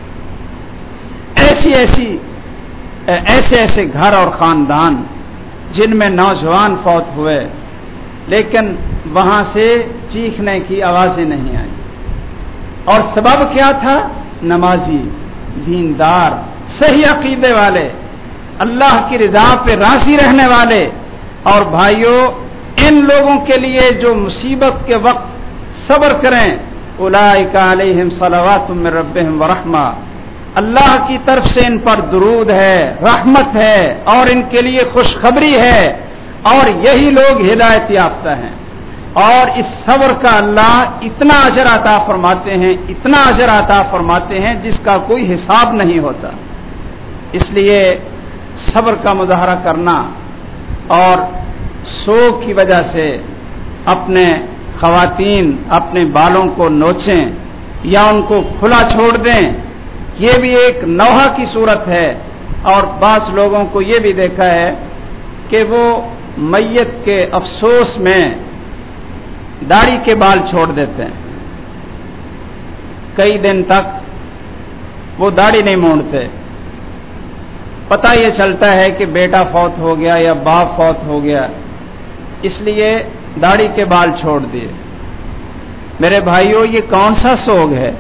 ایسی ایسی ایسے ایسے گھر اور خاندان جن میں نوجوان فوت ہوئے لیکن وہاں سے چیخنے کی آوازیں نہیں آئیں. اور سبب کیا تھا؟ نمازی، دیندار، صحیح عقیدے والے، اللہ کی رضا پہ راضی رہنے والے. اور بھائیوں، ان لوگوں کے لیے جو مصیبت کے وقت صبر کریں، اولئک علیہم صلوات من ربہم ورحمہ، اللہ کی طرف سے ان پر درود ہے، رحمت ہے اور ان کے لیے خوشخبری ہے، اور یہی لوگ ہدایت یافتہ ہیں. اور اس صبر کا اللہ اتنا اجر عطا فرماتے ہیں، اتنا اجر عطا فرماتے ہیں جس کا کوئی حساب نہیں ہوتا. اس لیے صبر کا مظاہرہ کرنا اور سوگ کی وجہ سے اپنے خواتین اپنے بالوں کو نوچیں یا ان کو کھلا چھوڑ دیں، یہ بھی ایک نوحہ کی صورت ہے. اور بعض لوگوں کو یہ بھی دیکھا ہے کہ وہ میت کے افسوس میں داڑھی کے بال چھوڑ دیتے ہیں، کئی دن تک وہ داڑھی نہیں مونڈتے. پتہ یہ چلتا ہے کہ بیٹا فوت ہو گیا یا باپ فوت ہو گیا، اس لیے داڑھی کے بال چھوڑ دیے. میرے بھائیوں، یہ کون سا سوگ ہے؟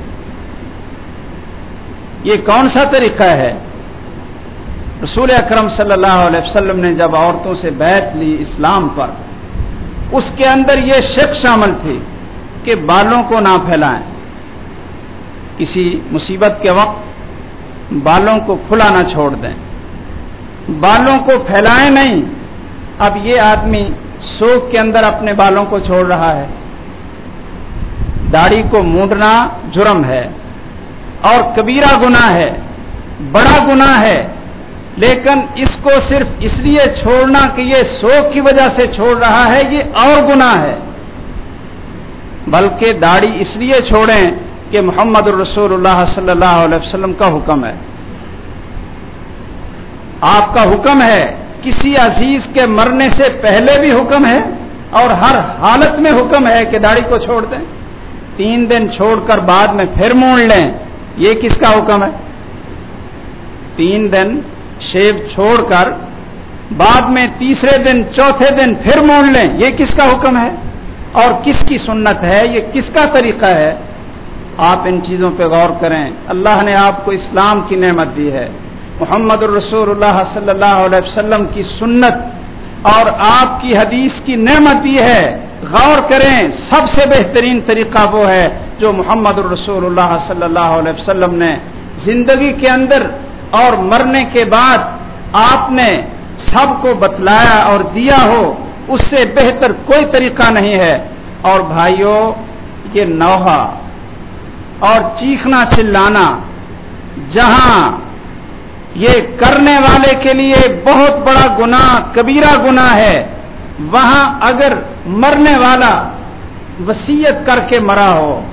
یہ کون سا طریقہ ہے؟ رسول اکرم صلی اللہ علیہ وسلم نے جب عورتوں سے بیعت لی اسلام پر، اس کے اندر یہ شک شامل تھی کہ بالوں کو نہ پھیلائیں. کسی مصیبت کے وقت بالوں کو کھلا نہ چھوڑ دیں، بالوں کو پھیلائیں نہیں. اب یہ آدمی سوگ کے اندر اپنے بالوں کو چھوڑ رہا ہے. داڑھی کو مونڈنا جرم ہے اور کبیرہ گناہ ہے، بڑا گناہ ہے، لیکن اس کو صرف اس لیے چھوڑنا کہ یہ سوگ کی وجہ سے چھوڑ رہا ہے، یہ اور گناہ ہے. بلکہ داڑھی اس لیے چھوڑیں کہ محمد الرسول اللہ صلی اللہ علیہ وسلم کا حکم ہے، آپ کا حکم ہے. کسی عزیز کے مرنے سے پہلے بھی حکم ہے اور ہر حالت میں حکم ہے کہ داڑھی کو چھوڑ دیں. تین دن چھوڑ کر بعد میں پھر مونڈ لیں، یہ کس کا حکم ہے؟ تین دن شیو چھوڑ کر بعد میں تیسرے دن چوتھے دن پھر مونڈ لیں، یہ کس کا حکم ہے اور کس کی سنت ہے؟ یہ کس کا طریقہ ہے؟ آپ ان چیزوں پہ غور کریں. اللہ نے آپ کو اسلام کی نعمت دی ہے، محمد الرسول اللہ صلی اللہ علیہ وسلم کی سنت اور آپ کی حدیث کی نعمت دی ہے. غور کریں، سب سے بہترین طریقہ وہ ہے جو محمد الرسول اللہ صلی اللہ علیہ وسلم نے زندگی کے اندر اور مرنے کے بعد آپ نے سب کو بتلایا اور دیا ہو، اس سے بہتر کوئی طریقہ نہیں ہے. اور بھائیوں، یہ نوحہ اور چیخنا چلانا جہاں یہ کرنے والے کے لیے بہت بڑا گناہ، کبیرہ گناہ ہے، وہاں اگر مرنے والا وصیت کر کے مرا ہو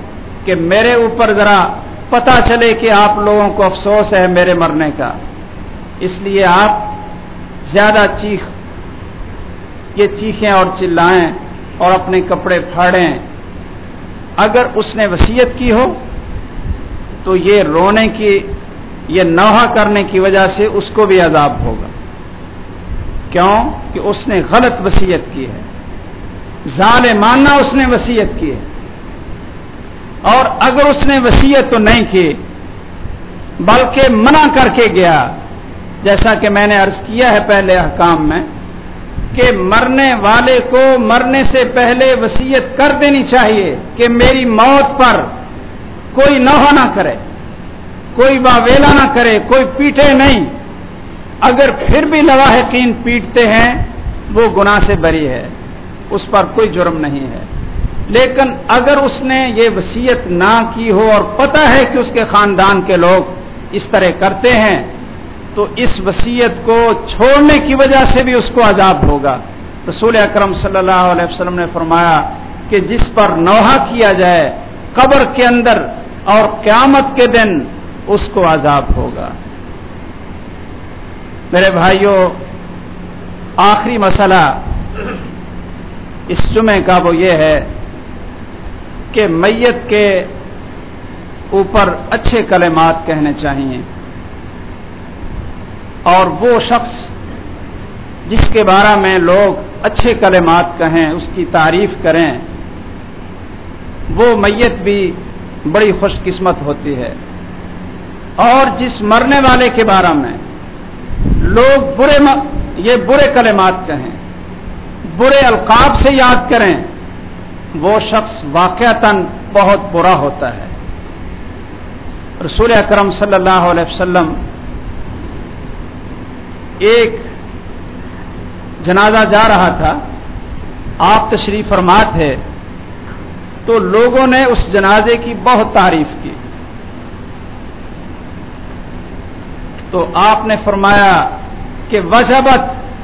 کہ میرے اوپر ذرا پتہ چلے کہ آپ لوگوں کو افسوس ہے میرے مرنے کا، اس لیے آپ زیادہ چیخ یہ چیخیں اور چلائیں اور اپنے کپڑے پھاڑیں۔ اگر اس نے وصیت کی ہو تو یہ رونے کی، یہ نوحہ کرنے کی وجہ سے اس کو بھی عذاب ہوگا، کیوں کہ اس نے غلط وصیت کی ہے، ظالمانہ اس نے وصیت کی ہے۔ اور اگر اس نے وصیت تو نہیں کی بلکہ منع کر کے گیا، جیسا کہ میں نے عرض کیا ہے پہلے احکام میں کہ مرنے والے کو مرنے سے پہلے وصیت کر دینی چاہیے کہ میری موت پر کوئی نوحہ نہ کرے، کوئی واویلا نہ کرے، کوئی پیٹے نہیں۔ اگر پھر بھی لواحقین پیٹتے ہیں وہ گناہ سے بری ہے، اس پر کوئی جرم نہیں ہے۔ لیکن اگر اس نے یہ وصیت نہ کی ہو اور پتہ ہے کہ اس کے خاندان کے لوگ اس طرح کرتے ہیں تو اس وصیت کو چھوڑنے کی وجہ سے بھی اس کو عذاب ہوگا۔ رسول اکرم صلی اللہ علیہ وسلم نے فرمایا کہ جس پر نوحہ کیا جائے قبر کے اندر اور قیامت کے دن اس کو عذاب ہوگا۔ میرے بھائیوں، آخری مسئلہ اس جمعے کا وہ یہ ہے کہ میت کے اوپر اچھے کلمات کہنے چاہیے، اور وہ شخص جس کے بارے میں لوگ اچھے کلمات کہیں، اس کی تعریف کریں، وہ میت بھی بڑی خوش قسمت ہوتی ہے۔ اور جس مرنے والے کے بارے میں لوگ برے م... یہ برے کلمات کہیں، برے القاب سے یاد کریں، وہ شخص واقعتاً بہت برا ہوتا ہے۔ رسول اکرم صلی اللہ علیہ وسلم ایک جنازہ جا رہا تھا، آپ تشریف فرما تھے، تو لوگوں نے اس جنازے کی بہت تعریف کی، تو آپ نے فرمایا کہ وجبت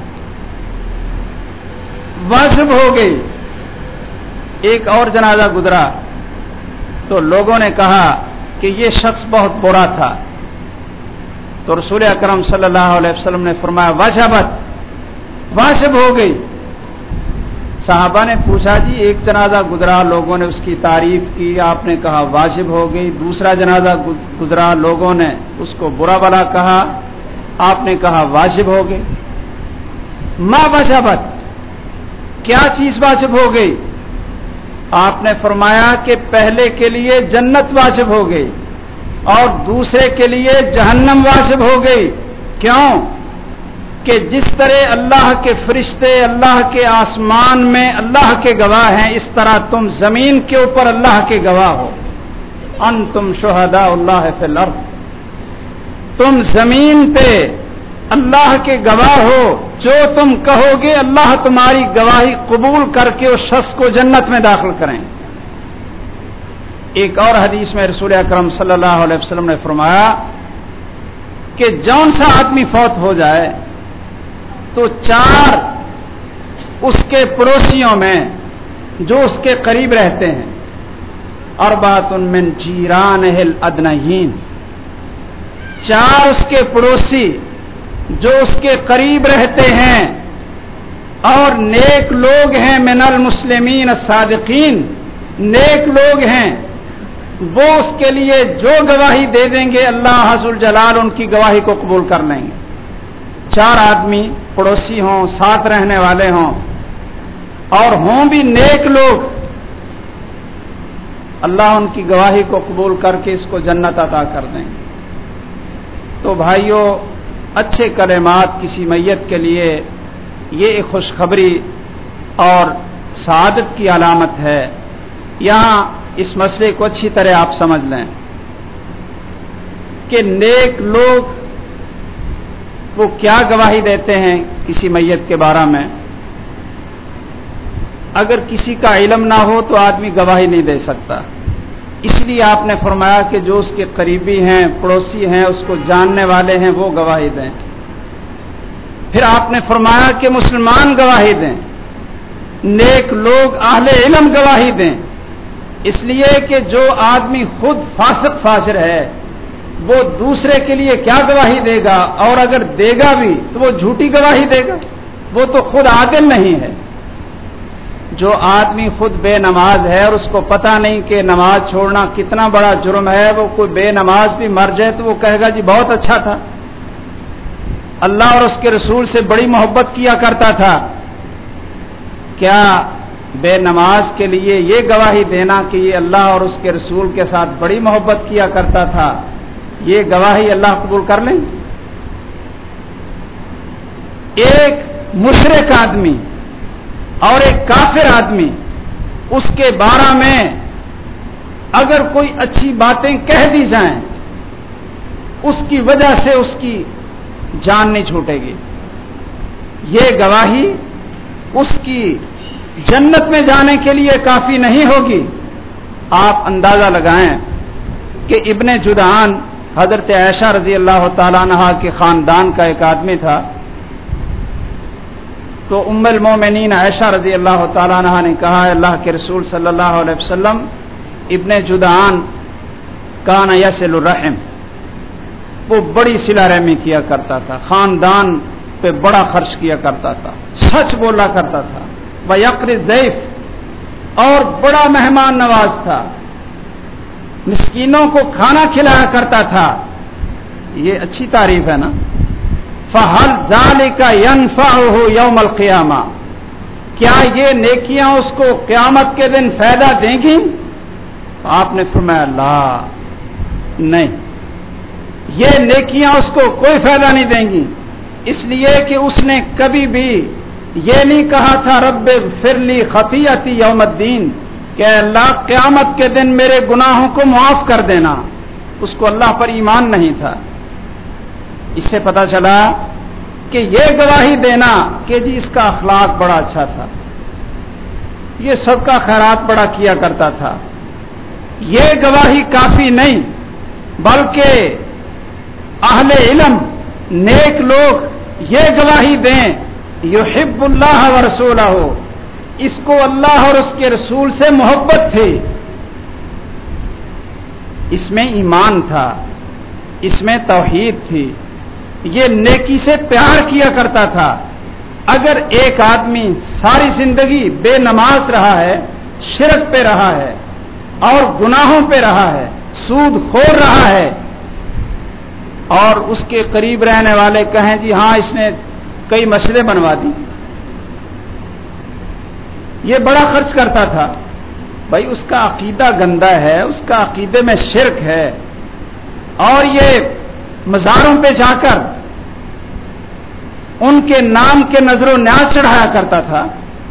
واجب ہو گئی۔ ایک اور جنازہ گزرا تو لوگوں نے کہا کہ یہ شخص بہت برا تھا، تو رسول اکرم صلی اللہ علیہ وسلم نے فرمایا وجبت واجب ہو گئی۔ صحابہ نے پوچھا جی ایک جنازہ گزرا، لوگوں نے اس کی تعریف کی، آپ نے کہا واجب ہو گئی، دوسرا جنازہ گزرا، لوگوں نے اس کو برا بلا کہا، آپ نے کہا واجب ہو گئی۔ ما وجبت، کیا چیز واجب ہو گئی؟ آپ نے فرمایا کہ پہلے کے لیے جنت واجب ہو گئی اور دوسرے کے لیے جہنم واجب ہو گئی۔ کیوں؟ کہ جس طرح اللہ کے فرشتے اللہ کے آسمان میں اللہ کے گواہ ہیں، اس طرح تم زمین کے اوپر اللہ کے گواہ ہو۔ انتم شہداء اللہ فی الارض، تم زمین پہ اللہ کے گواہ ہو، جو تم کہو گے اللہ تمہاری گواہی قبول کر کے اس شخص کو جنت میں داخل کریں۔ ایک اور حدیث میں رسول اکرم صلی اللہ علیہ وسلم نے فرمایا کہ جون سا آدمی فوت ہو جائے تو چار اس کے پڑوسیوں میں جو اس کے قریب رہتے ہیں، اربعۃ من جیرانہ الادنیین، چار اس کے پڑوسی جو اس کے قریب رہتے ہیں اور نیک لوگ ہیں، من المسلمین الصادقین، نیک لوگ ہیں، وہ اس کے لیے جو گواہی دے دیں گے اللہ عز الجلال ان کی گواہی کو قبول کر لیں گے۔ چار آدمی پڑوسی ہوں، ساتھ رہنے والے ہوں اور ہوں بھی نیک لوگ، اللہ ان کی گواہی کو قبول کر کے اس کو جنت عطا کر دیں گے۔ تو بھائیوں، اچھے کلمات کسی میت کے لیے یہ ایک خوشخبری اور سعادت کی علامت ہے۔ یہاں اس مسئلے کو اچھی طرح آپ سمجھ لیں کہ نیک لوگ وہ کیا گواہی دیتے ہیں کسی میت کے بارے میں۔ اگر کسی کا علم نہ ہو تو آدمی گواہی نہیں دے سکتا، اس لیے آپ نے فرمایا کہ جو اس کے قریبی ہیں، پڑوسی ہیں، اس کو جاننے والے ہیں، وہ گواہی دیں۔ پھر آپ نے فرمایا کہ مسلمان گواہی دیں، نیک لوگ اہل علم گواہی دیں، اس لیے کہ جو آدمی خود فاسق فاجر ہے وہ دوسرے کے لیے کیا گواہی دے گا، اور اگر دے گا بھی تو وہ جھوٹی گواہی دے گا، وہ تو خود عادل نہیں ہے۔ جو آدمی خود بے نماز ہے اور اس کو پتہ نہیں کہ نماز چھوڑنا کتنا بڑا جرم ہے، وہ کوئی بے نماز بھی مر جائے تو وہ کہے گا جی بہت اچھا تھا، اللہ اور اس کے رسول سے بڑی محبت کیا کرتا تھا۔ کیا بے نماز کے لیے یہ گواہی دینا کہ یہ اللہ اور اس کے رسول کے ساتھ بڑی محبت کیا کرتا تھا، یہ گواہی اللہ قبول کر لیں؟ ایک مشرک آدمی اور ایک کافر آدمی، اس کے بارے میں اگر کوئی اچھی باتیں کہہ دی جائیں اس کی وجہ سے اس کی جان نہیں چھوٹے گی، یہ گواہی اس کی جنت میں جانے کے لیے کافی نہیں ہوگی۔ آپ اندازہ لگائیں کہ ابن جدعان حضرت عائشہ رضی اللہ تعالیٰ عنہ کے خاندان کا ایک آدمی تھا، تو ام المومنین عائشہ رضی اللہ تعالیٰ عنہ نے کہا ہے اللہ کے رسول صلی اللہ علیہ وسلم ابن جدعان کان یصل الرحم، وہ بڑی صلہ رحمی کیا کرتا تھا، خاندان پہ بڑا خرچ کیا کرتا تھا، سچ بولا کرتا تھا، وَيَقْرِ الضَّيْفَ، اور بڑا مہمان نواز تھا، مسکینوں کو کھانا کھلایا کرتا تھا۔ یہ اچھی تعریف ہے نا؟ فَهَلْ ذَلِكَ يَنْفَعُهُ يَوْمَ الْقِيَامَةِ، کیا یہ نیکیاں اس کو قیامت کے دن فائدہ دیں گی؟ آپ نے فرمایا لا، نہیں، یہ نیکیاں اس کو کوئی فائدہ نہیں دیں گی، اس لیے کہ اس نے کبھی بھی یہ نہیں کہا تھا رب اغفر لی خطیئتی یوم الدین کہ اللہ قیامت کے دن میرے گناہوں کو معاف کر دینا، اس کو اللہ پر ایمان نہیں تھا۔ اس سے پتہ چلا کہ یہ گواہی دینا کہ جی اس کا اخلاق بڑا اچھا تھا، یہ سب کا خیرات بڑا کیا کرتا تھا، یہ گواہی کافی نہیں، بلکہ اہل علم نیک لوگ یہ گواہی دیں یحب اللہ ورسولہ، اس کو اللہ اور اس کے رسول سے محبت تھی، اس میں ایمان تھا، اس میں توحید تھی، یہ نیکی سے پیار کیا کرتا تھا۔ اگر ایک آدمی ساری زندگی بے نماز رہا ہے، شرک پہ رہا ہے اور گناہوں پہ رہا ہے، سود خور رہا ہے، اور اس کے قریب رہنے والے کہیں جی ہاں اس نے کئی مسجدیں بنوا دی، یہ بڑا خرچ کرتا تھا، بھائی اس کا عقیدہ گندا ہے، اس کا عقیدے میں شرک ہے، اور یہ مزاروں پہ جا کر ان کے نام کے نظر و نیاز چڑھایا کرتا تھا،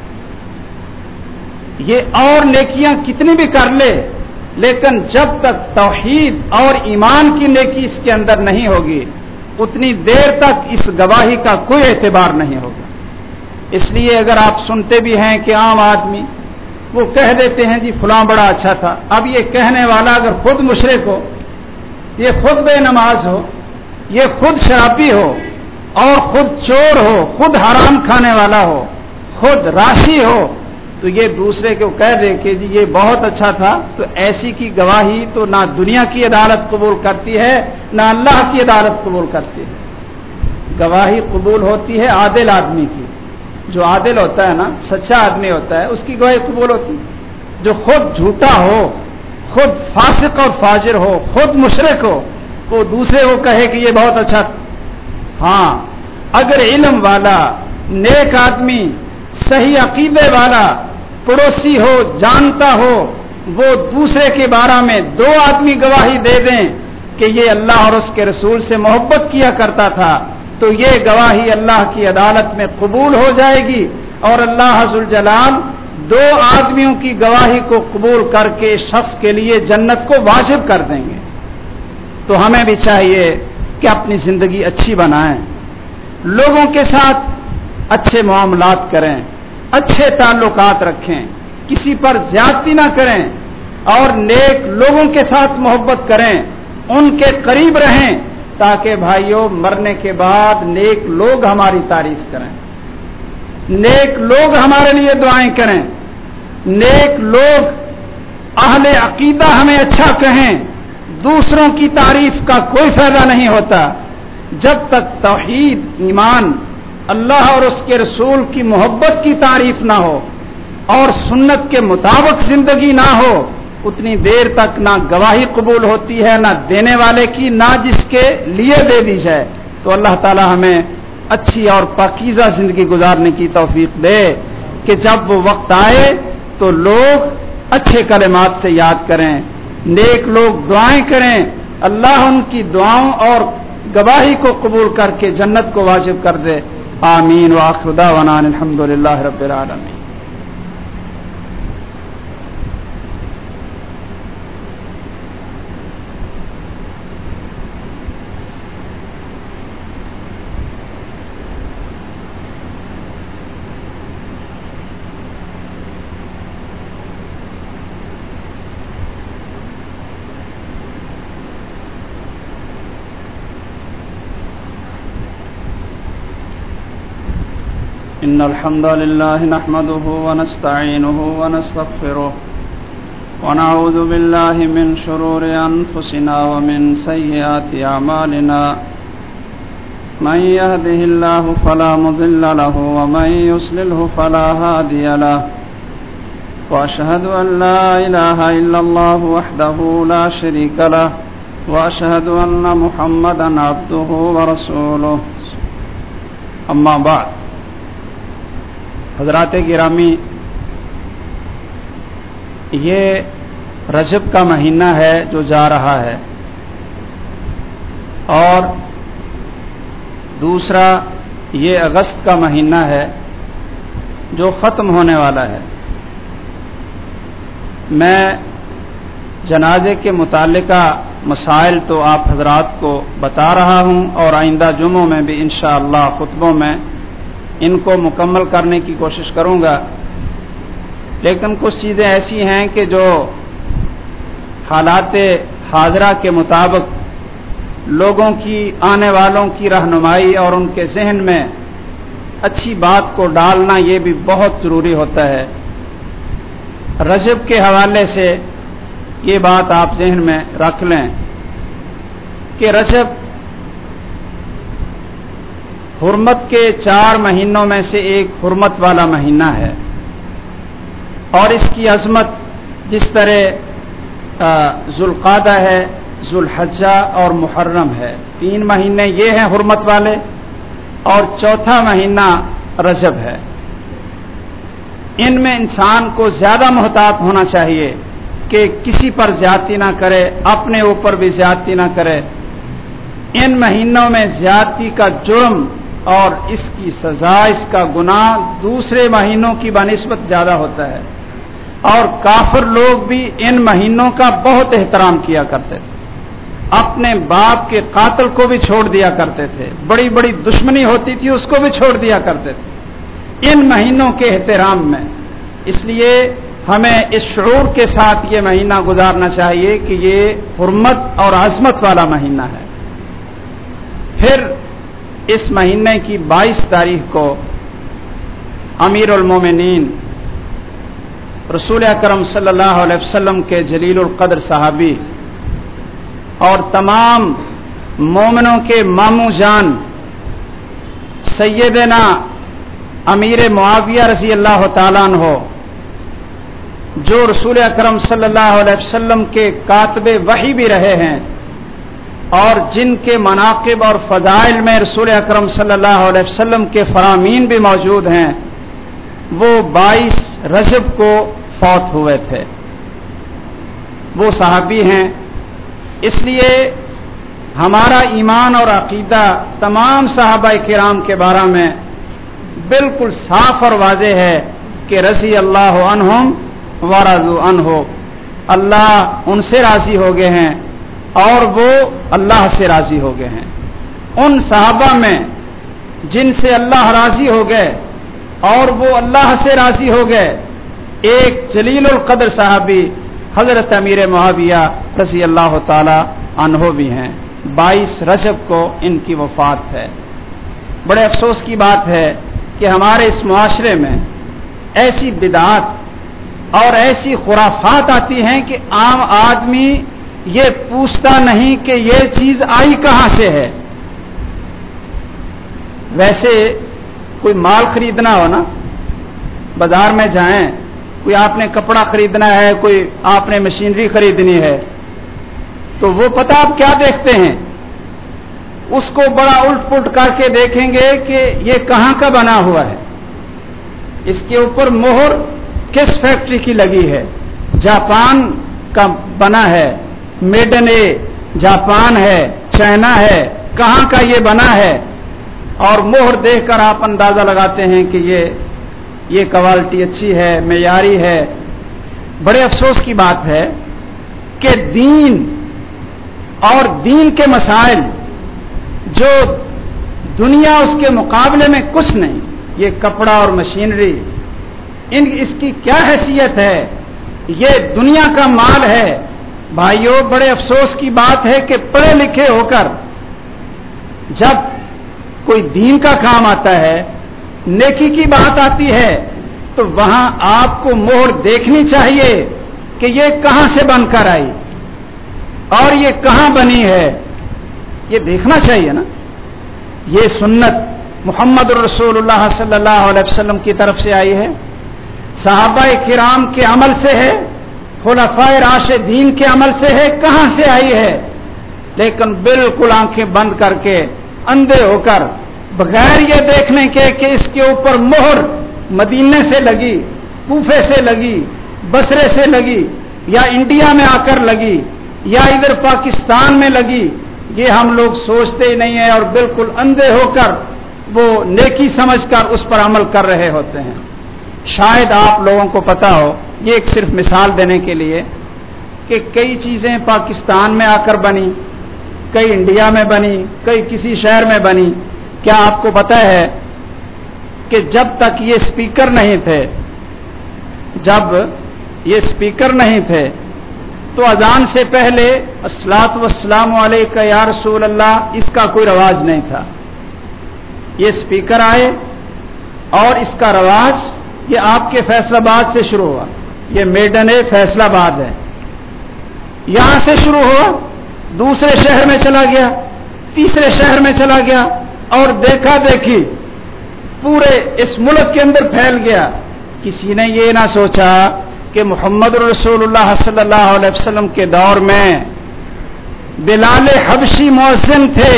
یہ اور نیکیاں کتنی بھی کر لے لیکن جب تک توحید اور ایمان کی نیکی اس کے اندر نہیں ہوگی اتنی دیر تک اس گواہی کا کوئی اعتبار نہیں ہوگا۔ اس لیے اگر آپ سنتے بھی ہیں کہ عام آدمی وہ کہہ دیتے ہیں جی فلاں بڑا اچھا تھا، اب یہ کہنے والا اگر خود مشرک ہو، یہ خود بے نماز ہو، یہ خود شرابی ہو اور خود چور ہو، خود حرام کھانے والا ہو، خود راشی ہو، تو یہ دوسرے کو کہہ دے کہ جی یہ بہت اچھا تھا، تو ایسی کی گواہی تو نہ دنیا کی عدالت قبول کرتی ہے نہ اللہ کی عدالت قبول کرتی ہے۔ گواہی قبول ہوتی ہے عادل آدمی کی، جو عادل ہوتا ہے نا، سچا آدمی ہوتا ہے، اس کی گواہی قبول ہوتی ہے۔ جو خود جھوٹا ہو، خود فاسق اور فاجر ہو، خود مشرک ہو، وہ دوسرے کو کہے کہ یہ بہت اچھا تھا۔ ہاں اگر علم والا نیک آدمی صحیح عقیدے والا پڑوسی ہو، جانتا ہو، وہ دوسرے کے بارے میں دو آدمی گواہی دے دیں کہ یہ اللہ اور اس کے رسول سے محبت کیا کرتا تھا، تو یہ گواہی اللہ کی عدالت میں قبول ہو جائے گی، اور اللہ ذوالجلال دو آدمیوں کی گواہی کو قبول کر کے شخص کے لیے جنت کو واجب کر دیں گے۔ تو ہمیں بھی چاہیے کہ اپنی زندگی اچھی بنائیں، لوگوں کے ساتھ اچھے معاملات کریں، اچھے تعلقات رکھیں، کسی پر زیادتی نہ کریں، اور نیک لوگوں کے ساتھ محبت کریں، ان کے قریب رہیں، تاکہ بھائیوں مرنے کے بعد نیک لوگ ہماری تعریف کریں، نیک لوگ ہمارے لیے دعائیں کریں، نیک لوگ اہل عقیدہ ہمیں اچھا کہیں، دوسروں کی تعریف کا کوئی فائدہ نہیں ہوتا جب تک توحید، ایمان، اللہ اور اس کے رسول کی محبت کی تعریف نہ ہو اور سنت کے مطابق زندگی نہ ہو، اتنی دیر تک نہ گواہی قبول ہوتی ہے، نہ دینے والے کی، نہ جس کے لیے دے دی جائے۔ تو اللہ تعالی ہمیں اچھی اور پاکیزہ زندگی گزارنے کی توفیق دے کہ جب وہ وقت آئے تو لوگ اچھے کلمات سے یاد کریں، نیک لوگ دعائیں کریں، اللہ ان کی دعاؤں اور گواہی کو قبول کر کے جنت کو واجب کر دے۔ آمین وآخر دعوانا الحمدللہ رب العالمین۔ إن الحمد لله نحمده ونستعينه ونستغفره ونعوذ بالله من شرور أنفسنا ومن سيئات أعمالنا من يهده الله فلا مضل له ومن يضلل فلا هادي له وأشهد أن لا إله إلا الله وحده لا شريك له وأشهد أن محمدا عبده ورسوله أما بعد۔ حضرات گرامی، یہ رجب کا مہینہ ہے جو جا رہا ہے، اور دوسرا یہ اگست کا مہینہ ہے جو ختم ہونے والا ہے۔ میں جنازے کے متعلقہ مسائل تو آپ حضرات کو بتا رہا ہوں، اور آئندہ جمعوں میں بھی انشاءاللہ خطبوں میں ان کو مکمل کرنے کی کوشش کروں گا، لیکن کچھ چیزیں ایسی ہیں کہ جو حالات حاضرہ کے مطابق لوگوں کی، آنے والوں کی رہنمائی اور ان کے ذہن میں اچھی بات کو ڈالنا یہ بھی بہت ضروری ہوتا ہے۔ رجب کے حوالے سے یہ بات آپ ذہن میں رکھ لیں کہ رجب حرمت کے چار مہینوں میں سے ایک حرمت والا مہینہ ہے، اور اس کی عظمت جس طرح ذوالقعدہ ہے، ذوالحجہ اور محرم ہے، تین مہینے یہ ہیں حرمت والے، اور چوتھا مہینہ رجب ہے۔ ان میں انسان کو زیادہ محتاط ہونا چاہیے کہ کسی پر زیادتی نہ کرے، اپنے اوپر بھی زیادتی نہ کرے۔ ان مہینوں میں زیادتی کا جرم اور اس کی سزا، اس کا گناہ دوسرے مہینوں کی بنسبت زیادہ ہوتا ہے، اور کافر لوگ بھی ان مہینوں کا بہت احترام کیا کرتے تھے، اپنے باپ کے قاتل کو بھی چھوڑ دیا کرتے تھے، بڑی بڑی دشمنی ہوتی تھی اس کو بھی چھوڑ دیا کرتے تھے ان مہینوں کے احترام میں۔ اس لیے ہمیں اس شعور کے ساتھ یہ مہینہ گزارنا چاہیے کہ یہ حرمت اور عظمت والا مہینہ ہے۔ پھر اس مہینے کی بائیس تاریخ کو امیر المومنین رسول اکرم صلی اللہ علیہ وسلم کے جلیل القدر صحابی اور تمام مومنوں کے ماموں جان سیدنا امیر معاویہ رضی اللہ تعالیٰ عنہ، جو رسول اکرم صلی اللہ علیہ وسلم کے کاتب وحی بھی رہے ہیں، اور جن کے مناقب اور فضائل میں رسول اکرم صلی اللہ علیہ وسلم کے فرامین بھی موجود ہیں، وہ بائیس رجب کو فوت ہوئے تھے۔ وہ صحابی ہیں، اس لیے ہمارا ایمان اور عقیدہ تمام صحابہ کرام کے بارے میں بالکل صاف اور واضح ہے کہ رضی اللہ عنہم ورضوا عنہ، اللہ ان سے راضی ہو گئے ہیں اور وہ اللہ سے راضی ہو گئے ہیں۔ ان صحابہ میں جن سے اللہ راضی ہو گئے اور وہ اللہ سے راضی ہو گئے، ایک جلیل القدر صحابی حضرت امیر معاویہ رضی اللہ تعالی عنہ بھی ہیں۔ بائیس رجب کو ان کی وفات ہے۔ بڑے افسوس کی بات ہے کہ ہمارے اس معاشرے میں ایسی بدعات اور ایسی خرافات آتی ہیں کہ عام آدمی یہ پوچھتا نہیں کہ یہ چیز آئی کہاں سے ہے۔ ویسے کوئی مال خریدنا ہو نا، بازار میں جائیں، کوئی آپ نے کپڑا خریدنا ہے، کوئی آپ نے مشینری خریدنی ہے، تو وہ پتہ آپ کیا دیکھتے ہیں؟ اس کو بڑا الٹ پلٹ کر کے دیکھیں گے کہ یہ کہاں کا بنا ہوا ہے، اس کے اوپر مہر کس فیکٹری کی لگی ہے، جاپان کا بنا ہے، میڈ ان اے جاپان ہے، چائنا ہے، کہاں کا یہ بنا ہے، اور مہر دیکھ کر آپ اندازہ لگاتے ہیں کہ یہ یہ کوالٹی اچھی ہے، معیاری ہے۔ بڑے افسوس کی بات ہے کہ دین اور دین کے مسائل جو دنیا اس کے مقابلے میں کچھ نہیں، یہ کپڑا اور مشینری، ان اس کی کیا حیثیت ہے؟ یہ دنیا کا مال ہے۔ بھائیوں، بڑے افسوس کی بات ہے کہ پڑھے لکھے ہو کر جب کوئی دین کا کام آتا ہے، نیکی کی بات آتی ہے، تو وہاں آپ کو مہر دیکھنی چاہیے کہ یہ کہاں سے بن کر آئی اور یہ کہاں بنی ہے، یہ دیکھنا چاہیے نا۔ یہ سنت محمد رسول اللہ صلی اللہ علیہ وسلم کی طرف سے آئی ہے، صحابہ کرام کے عمل سے ہے، خلفائے راشدین کے عمل سے ہے، کہاں سے آئی ہے؟ لیکن بالکل آنکھیں بند کر کے، اندھے ہو کر، بغیر یہ دیکھنے کے کہ اس کے اوپر مہر مدینے سے لگی، کوفے سے لگی، بصرے سے لگی، یا انڈیا میں آ کر لگی، یا ادھر پاکستان میں لگی، یہ ہم لوگ سوچتے ہی نہیں ہیں، اور بالکل اندھے ہو کر وہ نیکی سمجھ کر اس پر عمل کر رہے ہوتے ہیں۔ شاید آپ لوگوں کو پتا ہو، یہ ایک صرف مثال دینے کے لیے، کہ کئی چیزیں پاکستان میں آ کر بنی، کئی انڈیا میں بنی، کئی کسی شہر میں بنی۔ کیا آپ کو پتا ہے کہ جب تک یہ اسپیکر نہیں تھے، جب یہ اسپیکر نہیں تھے تو اذان سے پہلے الصلاۃ والسلام علیک یا رسول اللہ اس کا کوئی رواج نہیں تھا۔ یہ اسپیکر آئے اور اس کا رواج یہ آپ کے فیصل آباد سے شروع ہوا، یہ میڈن ہے فیصل آباد ہے، یہاں سے شروع ہوا، دوسرے شہر میں چلا گیا، تیسرے شہر میں چلا گیا، اور دیکھا دیکھی پورے اس ملک کے اندر پھیل گیا۔ کسی نے یہ نہ سوچا کہ محمد رسول اللہ صلی اللہ علیہ وسلم کے دور میں بلال حبشی مؤذن تھے،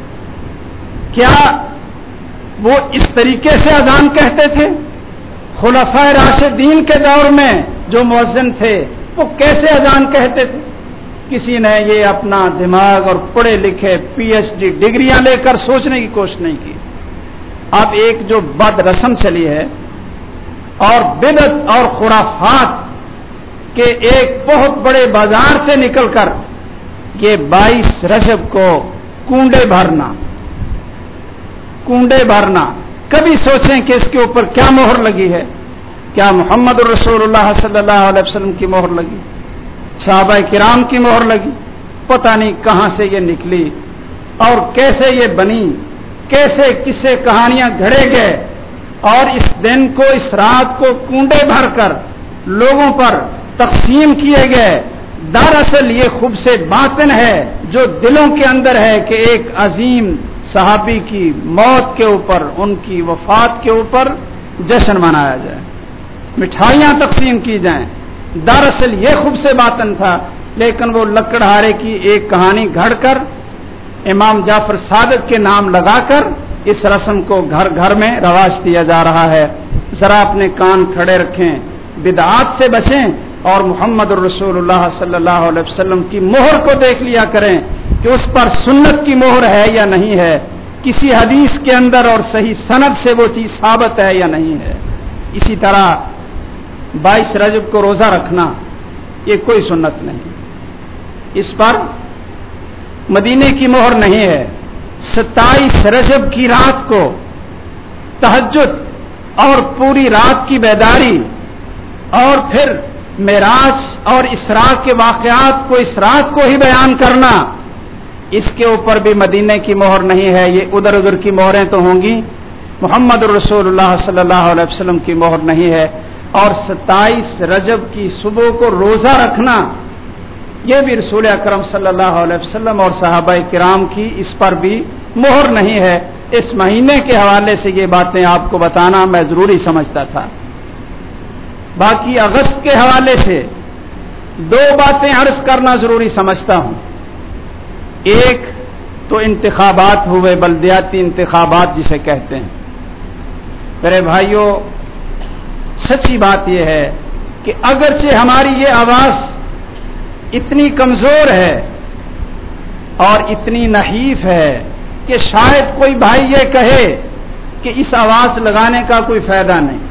کیا وہ اس طریقے سے اذان کہتے تھے؟ خلفائے راشدین کے دور میں جو مؤذن تھے وہ کیسے اذان کہتے تھے؟ کسی نے یہ اپنا دماغ اور پڑھے لکھے پی ایچ ڈی ڈگریاں لے کر سوچنے کی کوشش نہیں کی۔ اب ایک جو بد رسم چلی ہے اور بدعت اور خرافات کے ایک بہت بڑے بازار سے نکل کر یہ بائیس رجب کو کنڈے بھرنا کنڈے بھرنا کبھی سوچیں کہ اس کے اوپر کیا مہر لگی ہے؟ کیا محمد رسول اللہ صلی اللہ علیہ وسلم کی مہر لگی؟ صحابہ کرام کی مہر لگی؟ پتہ نہیں کہاں سے یہ نکلی اور کیسے یہ بنی، کیسے کسے کہانیاں گھڑے گئے، اور اس دن کو، اس رات کو کنڈے بھر کر لوگوں پر تقسیم کیے گئے۔ دراصل یہ خوب سے باطن ہے جو دلوں کے اندر ہے کہ ایک عظیم صحابی کی موت کے اوپر، ان کی وفات کے اوپر جشن منایا جائے، مٹھائیاں تقسیم کی جائیں۔ دراصل یہ خوب سے باطن تھا، لیکن وہ لکڑہارے کی ایک کہانی گھڑ کر امام جعفر صادق کے نام لگا کر اس رسم کو گھر گھر میں رواج دیا جا رہا ہے۔ ذرا اپنے کان کھڑے رکھیں، بدعات سے بچیں، اور محمد الرسول اللہ صلی اللہ علیہ وسلم کی مہر کو دیکھ لیا کریں کہ اس پر سنت کی مہر ہے یا نہیں ہے، کسی حدیث کے اندر اور صحیح سند سے وہ چیز ثابت ہے یا نہیں ہے۔ اسی طرح بائیس رجب کو روزہ رکھنا یہ کوئی سنت نہیں، اس پر مدینے کی مہر نہیں ہے۔ ستائیس رجب کی رات کو تہجد اور پوری رات کی بیداری اور پھر معراج اور اسراء کے واقعات کو اس رات کو ہی بیان کرنا، اس کے اوپر بھی مدینے کی مہر نہیں ہے۔ یہ ادھر ادھر کی مہریں تو ہوں گی، محمد رسول اللہ صلی اللہ علیہ وسلم کی مہر نہیں ہے۔ اور ستائیس رجب کی صبح کو روزہ رکھنا، یہ بھی رسول اکرم صلی اللہ علیہ وسلم اور صحابہ کرام کی اس پر بھی مہر نہیں ہے۔ اس مہینے کے حوالے سے یہ باتیں آپ کو بتانا میں ضروری سمجھتا تھا۔ باقی اگست کے حوالے سے دو باتیں عرض کرنا ضروری سمجھتا ہوں۔ ایک تو انتخابات ہوئے، بلدیاتی انتخابات جسے کہتے ہیں۔ میرے بھائیوں، سچی بات یہ ہے کہ اگرچہ ہماری یہ آواز اتنی کمزور ہے اور اتنی نحیف ہے کہ شاید کوئی بھائی یہ کہے کہ اس آواز لگانے کا کوئی فائدہ نہیں۔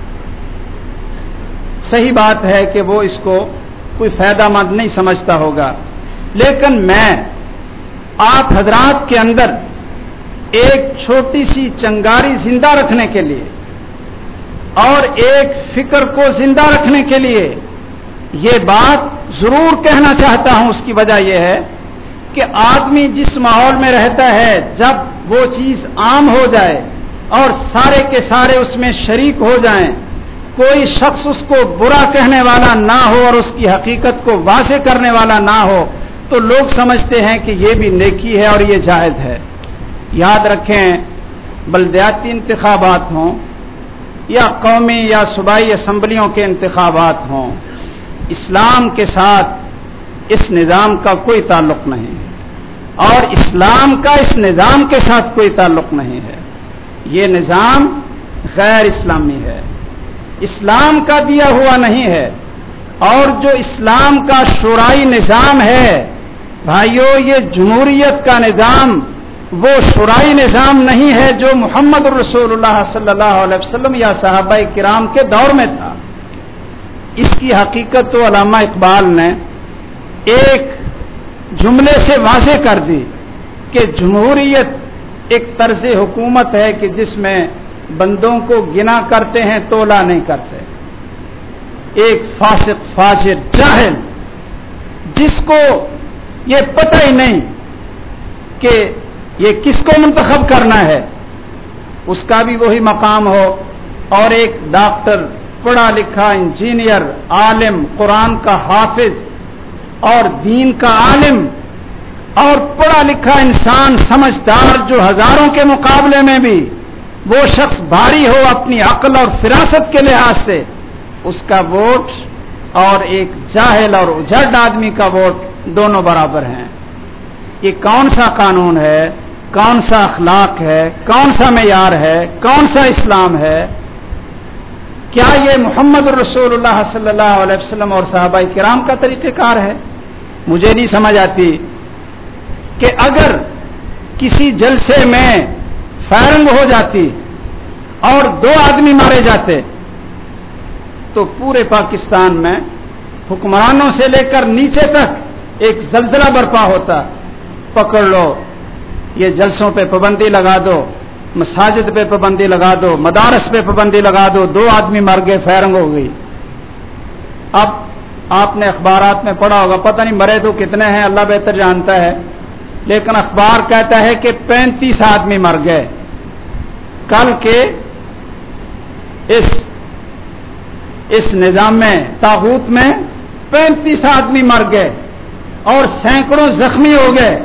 صحیح بات ہے کہ وہ اس کو کوئی فائدہ مند نہیں سمجھتا ہوگا، لیکن میں آپ حضرات کے اندر ایک چھوٹی سی چنگاری زندہ رکھنے کے لیے اور ایک فکر کو زندہ رکھنے کے لیے یہ بات ضرور کہنا چاہتا ہوں۔ اس کی وجہ یہ ہے کہ آدمی جس ماحول میں رہتا ہے، جب وہ چیز عام ہو جائے اور سارے کے سارے اس میں شریک ہو جائیں، کوئی شخص اس کو برا کہنے والا نہ ہو اور اس کی حقیقت کو واضح کرنے والا نہ ہو، تو لوگ سمجھتے ہیں کہ یہ بھی نیکی ہے اور یہ جائز ہے۔ یاد رکھیں، بلدیاتی انتخابات ہوں یا قومی یا صوبائی اسمبلیوں کے انتخابات ہوں، اسلام کے ساتھ اس نظام کا کوئی تعلق نہیں اور اسلام کا اس نظام کے ساتھ کوئی تعلق نہیں ہے۔ یہ نظام غیر اسلامی ہے، اسلام کا دیا ہوا نہیں ہے، اور جو اسلام کا شورائی نظام ہے بھائیو، یہ جمہوریت کا نظام وہ شورائی نظام نہیں ہے جو محمد رسول اللہ صلی اللہ علیہ وسلم یا صحابہ کرام کے دور میں تھا۔ اس کی حقیقت تو علامہ اقبال نے ایک جملے سے واضح کر دی کہ جمہوریت ایک طرز حکومت ہے کہ جس میں بندوں کو گنا کرتے ہیں، تولا نہیں کرتے۔ ایک فاسق، فاجر، جاہل جس کو یہ پتہ ہی نہیں کہ یہ کس کو منتخب کرنا ہے، اس کا بھی وہی مقام ہو، اور ایک ڈاکٹر، پڑھا لکھا انجینئر، عالم، قرآن کا حافظ اور دین کا عالم اور پڑھا لکھا انسان سمجھدار جو ہزاروں کے مقابلے میں بھی وہ شخص بھاری ہو اپنی عقل اور فراست کے لحاظ سے، اس کا ووٹ اور ایک جاہل اور اجڑ آدمی کا ووٹ دونوں برابر ہیں۔ یہ کون سا قانون ہے، کون سا اخلاق ہے، کون سا معیار ہے، کون سا اسلام ہے؟ کیا یہ محمد رسول اللہ صلی اللہ علیہ وسلم اور صحابہ کرام کا طریقہ کار ہے؟ مجھے نہیں سمجھ آتی کہ اگر کسی جلسے میں فائرنگ ہو جاتی اور دو آدمی مارے جاتے تو پورے پاکستان میں حکمرانوں سے لے کر نیچے تک ایک زلزلہ برپا ہوتا۔ پکڑ لو، یہ جلسوں پہ پابندی لگا دو، مساجد پہ پابندی لگا دو، مدارس پہ پابندی لگا دو، دو آدمی مر گئے، فائرنگ ہو گئی۔ اب آپ نے اخبارات میں پڑھا ہوگا، پتہ نہیں مرے تو کتنے ہیں، اللہ بہتر جانتا ہے، لیکن اخبار کہتا ہے کہ پینتیس آدمی مر گئے۔ کل کے اس اس نظام میں، طاغوت میں پینتیس آدمی مر گئے اور سینکڑوں زخمی ہو گئے۔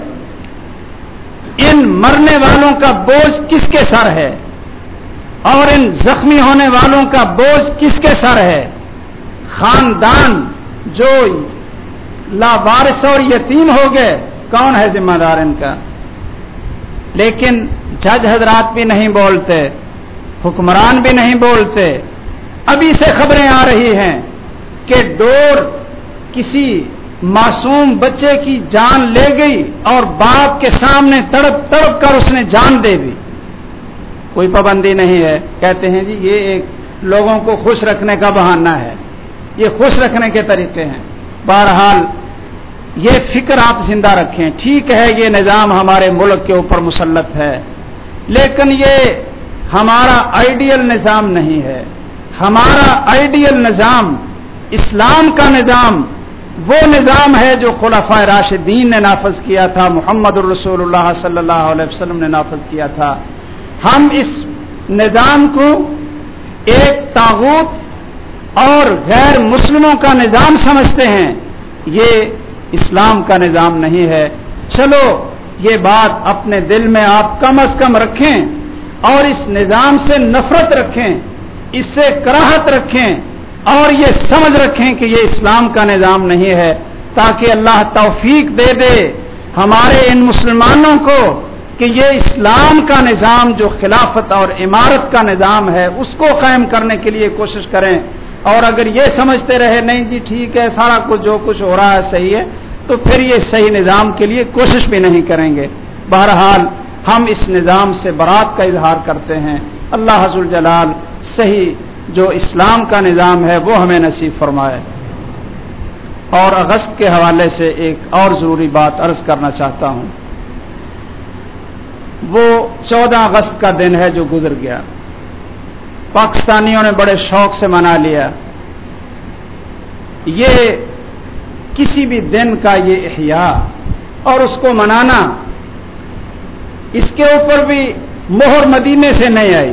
ان مرنے والوں کا بوجھ کس کے سر ہے اور ان زخمی ہونے والوں کا بوجھ کس کے سر ہے؟ خاندان جو لاوارث اور یتیم ہو گئے، کون ہے ذمہ دار ان کا؟ لیکن جج حضرات بھی نہیں بولتے، حکمران بھی نہیں بولتے۔ ابھی سے خبریں آ رہی ہیں کہ ڈور کسی معصوم بچے کی جان لے گئی اور باپ کے سامنے تڑپ تڑپ کر اس نے جان دے دی۔ کوئی پابندی نہیں ہے، کہتے ہیں جی یہ ایک لوگوں کو خوش رکھنے کا بہانہ ہے، یہ خوش رکھنے کے طریقے ہیں۔ بہرحال یہ فکر آپ زندہ رکھیں، ٹھیک ہے یہ نظام ہمارے ملک کے اوپر مسلط ہے، لیکن یہ ہمارا آئیڈیل نظام نہیں ہے۔ ہمارا آئیڈیل نظام اسلام کا نظام وہ نظام ہے جو خلفائے راشدین نے نافذ کیا تھا، محمد الرسول اللہ صلی اللہ علیہ وسلم نے نافذ کیا تھا۔ ہم اس نظام کو ایک طاغوت اور غیر مسلموں کا نظام سمجھتے ہیں، یہ اسلام کا نظام نہیں ہے۔ چلو یہ بات اپنے دل میں آپ کم از کم رکھیں اور اس نظام سے نفرت رکھیں، اس سے کراہت رکھیں اور یہ سمجھ رکھیں کہ یہ اسلام کا نظام نہیں ہے، تاکہ اللہ توفیق دے دے ہمارے ان مسلمانوں کو کہ یہ اسلام کا نظام جو خلافت اور امارت کا نظام ہے اس کو قائم کرنے کے لیے کوشش کریں۔ اور اگر یہ سمجھتے رہے نہیں جی ٹھیک ہے سارا کچھ جو کچھ ہو رہا ہے صحیح ہے، تو پھر یہ صحیح نظام کے لیے کوشش بھی نہیں کریں گے۔ بہرحال ہم اس نظام سے برات کا اظہار کرتے ہیں۔ اللہ ذو الجلال صحیح جو اسلام کا نظام ہے وہ ہمیں نصیب فرمائے۔ اور اگست کے حوالے سے ایک اور ضروری بات عرض کرنا چاہتا ہوں، وہ چودہ اگست کا دن ہے جو گزر گیا، پاکستانیوں نے بڑے شوق سے منا لیا۔ یہ کسی بھی دن کا یہ احیاء اور اس کو منانا، اس کے اوپر بھی مہر مدینے سے نہیں آئی۔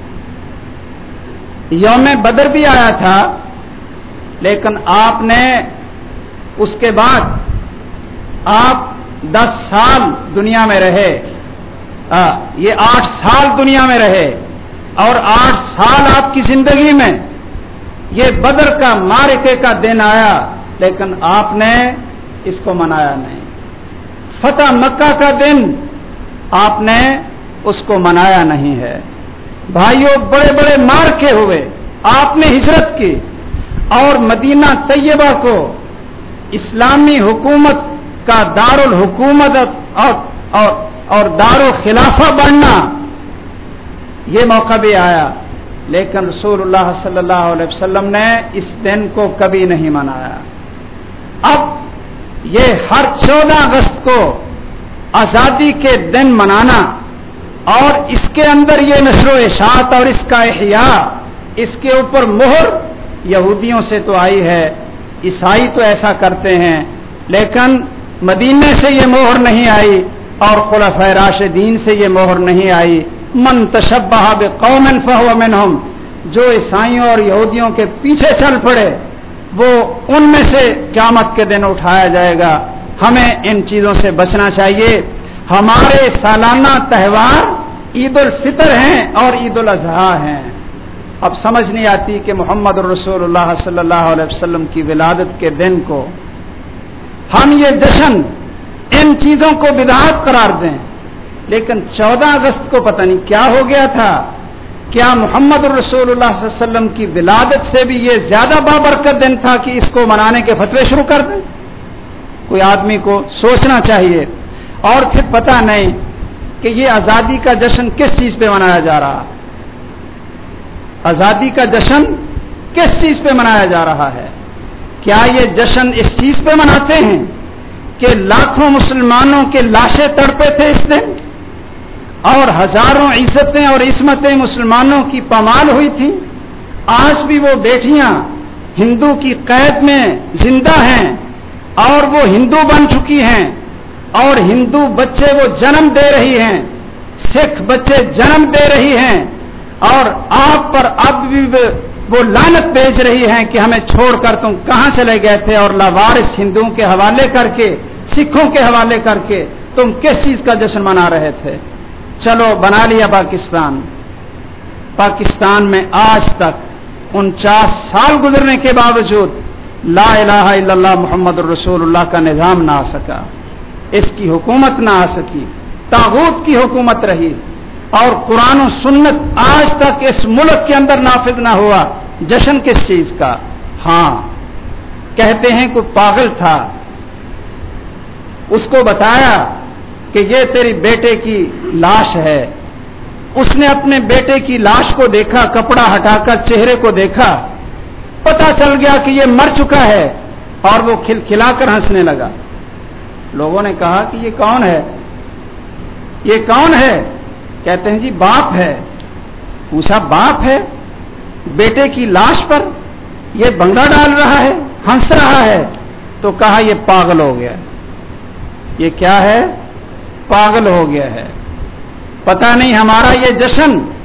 یوم بدر بھی آیا تھا، لیکن آپ نے اس کے بعد آپ دس سال دنیا میں رہے، آ, یہ آٹھ سال دنیا میں رہے، اور آٹھ سال آپ کی زندگی میں یہ بدر کا معرکے کا دن آیا، لیکن آپ نے اس کو منایا نہیں۔ فتح مکہ کا دن آپ نے اس کو منایا نہیں ہے۔ بھائیوں بڑے بڑے معرکے ہوئے، آپ نے ہجرت کی اور مدینہ طیبہ کو اسلامی حکومت کا دارالحکومت اور, اور, اور دارالخلافہ بننا، یہ موقع بھی آیا، لیکن رسول اللہ صلی اللہ علیہ وسلم نے اس دن کو کبھی نہیں منایا۔ اب یہ ہر چودہ اگست کو آزادی کے دن منانا اور اس کے اندر یہ نشر و اشاعت اور اس کا احیاء، اس کے اوپر مہر یہودیوں سے تو آئی ہے، عیسائی تو ایسا کرتے ہیں، لیکن مدینے سے یہ مہر نہیں آئی اور خلفائے راشدین سے یہ مہر نہیں آئی۔ من تشبہ بقوم فہو منہم، جو عیسائیوں اور یہودیوں کے پیچھے چل پڑے وہ ان میں سے قیامت کے دن اٹھایا جائے گا۔ ہمیں ان چیزوں سے بچنا چاہیے۔ ہمارے سالانہ تہوار عید الفطر ہیں اور عید الاضحیٰ ہیں۔ اب سمجھ نہیں آتی کہ محمد رسول اللہ صلی اللہ علیہ وسلم کی ولادت کے دن کو ہم یہ جشن ان چیزوں کو بدعت قرار دیں، لیکن چودہ اگست کو پتہ نہیں کیا ہو گیا تھا۔ کیا محمد رسول اللہ صلی اللہ علیہ وسلم کی ولادت سے بھی یہ زیادہ بابرکت دن تھا کہ اس کو منانے کے فتوے شروع کر دیں؟ کوئی آدمی کو سوچنا چاہیے۔ اور پھر پتہ نہیں کہ یہ آزادی کا جشن کس چیز پہ منایا جا رہا، آزادی کا جشن کس چیز پہ منایا جا رہا ہے؟ کیا یہ جشن اس چیز پہ مناتے ہیں کہ لاکھوں مسلمانوں کے لاشیں تڑپے تھے اس دن اور ہزاروں عزتیں اور عصمتیں مسلمانوں کی پامال ہوئی تھیں؟ آج بھی وہ بیٹیاں ہندو کی قید میں زندہ ہیں اور وہ ہندو بن چکی ہیں، اور ہندو بچے وہ جنم دے رہی ہیں، سکھ بچے جنم دے رہی ہیں، اور آپ پر اب بھی وہ لعنت بھیج رہی ہیں کہ ہمیں چھوڑ کر تم کہاں چلے گئے تھے، اور لاوارث ہندوؤں کے حوالے کر کے، سکھوں کے حوالے کر کے تم کس چیز کا جشن منا رہے تھے؟ چلو بنا لیا پاکستان۔ پاکستان میں آج تک انچاس سال گزرنے کے باوجود لا الہ الا اللہ محمد الرسول اللہ کا نظام نہ آ سکا، اس کی حکومت نہ آ سکی، طاغوت کی حکومت رہی، اور قرآن و سنت آج تک اس ملک کے اندر نافذ نہ ہوا۔ جشن کس چیز کا؟ ہاں کہتے ہیں کوئی پاگل تھا، اس کو بتایا کہ یہ تیری بیٹے کی لاش ہے، اس نے اپنے بیٹے کی لاش کو دیکھا، کپڑا ہٹا کر چہرے کو دیکھا، پتہ چل گیا کہ یہ مر چکا ہے، اور وہ کھلکھلا کر ہنسنے لگا۔ لوگوں نے کہا کہ یہ کون ہے، یہ کون ہے؟ کہتے ہیں جی باپ ہے۔ پوچھا باپ ہے؟ بیٹے کی لاش پر یہ بنگڑا ڈال رہا ہے، ہنس رہا ہے؟ تو کہا یہ پاگل ہو گیا۔ یہ کیا ہے؟ پاگل ہو گیا ہے۔ پتہ نہیں ہمارا یہ جشن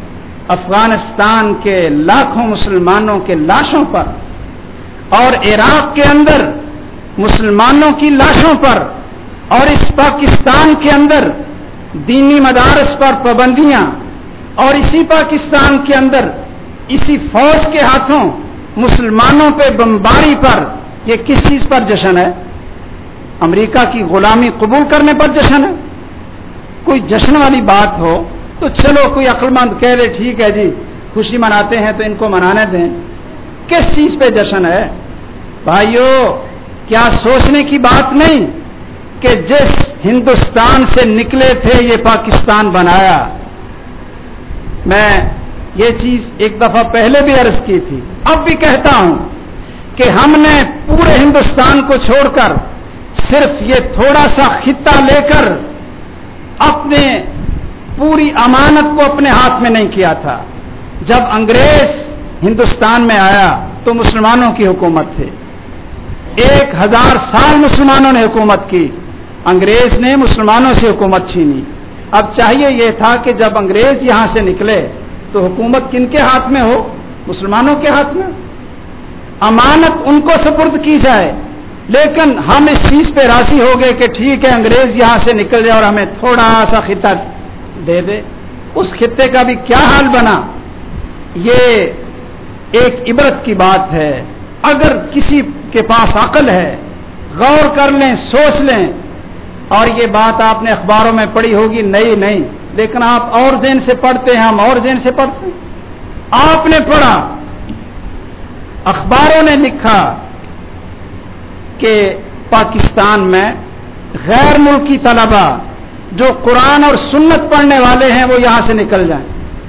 افغانستان کے لاکھوں مسلمانوں کے لاشوں پر اور عراق کے اندر مسلمانوں کی لاشوں پر اور اس پاکستان کے اندر دینی مدارس پر پابندیاں اور اسی پاکستان کے اندر اسی فوج کے ہاتھوں مسلمانوں پہ بمباری پر، یہ کس چیز پر جشن ہے؟ امریکہ کی غلامی قبول کرنے پر جشن ہے؟ کوئی جشن والی بات ہو تو چلو کوئی عقل مند کہہ دے ٹھیک ہے جی خوشی مناتے ہیں تو ان کو منانے دیں، کس چیز پہ جشن ہے؟ بھائیو، کیا سوچنے کی بات نہیں کہ جس ہندوستان سے نکلے تھے یہ پاکستان بنایا؟ میں یہ چیز ایک دفعہ پہلے بھی عرض کی تھی، اب بھی کہتا ہوں کہ ہم نے پورے ہندوستان کو چھوڑ کر صرف یہ تھوڑا سا خطہ لے کر اپنے پوری امانت کو اپنے ہاتھ میں نہیں کیا تھا۔ جب انگریز ہندوستان میں آیا تو مسلمانوں کی حکومت تھی، ایک ہزار سال مسلمانوں نے حکومت کی، انگریز نے مسلمانوں سے حکومت چھینی۔ اب چاہیے یہ تھا کہ جب انگریز یہاں سے نکلے تو حکومت کن کے ہاتھ میں ہو؟ مسلمانوں کے ہاتھ میں، امانت ان کو سپرد کی جائے۔ لیکن ہم اس چیز پہ راضی ہو گئے کہ ٹھیک ہے انگریز یہاں سے نکل جائے اور ہمیں تھوڑا سا خطہ دے دے۔ اس خطے کا بھی کیا حال بنا، یہ ایک عبرت کی بات ہے۔ اگر کسی کے پاس عقل ہے غور کر لیں، سوچ لیں، اور یہ بات آپ نے اخباروں میں پڑھی ہوگی، نئی نہیں، لیکن آپ اور ذہن سے پڑھتے ہیں، ہم اور ذہن سے پڑھتے ہیں۔ آپ نے پڑھا، اخباروں نے لکھا کہ پاکستان میں غیر ملکی طلبہ جو قرآن اور سنت پڑھنے والے ہیں وہ یہاں سے نکل جائیں۔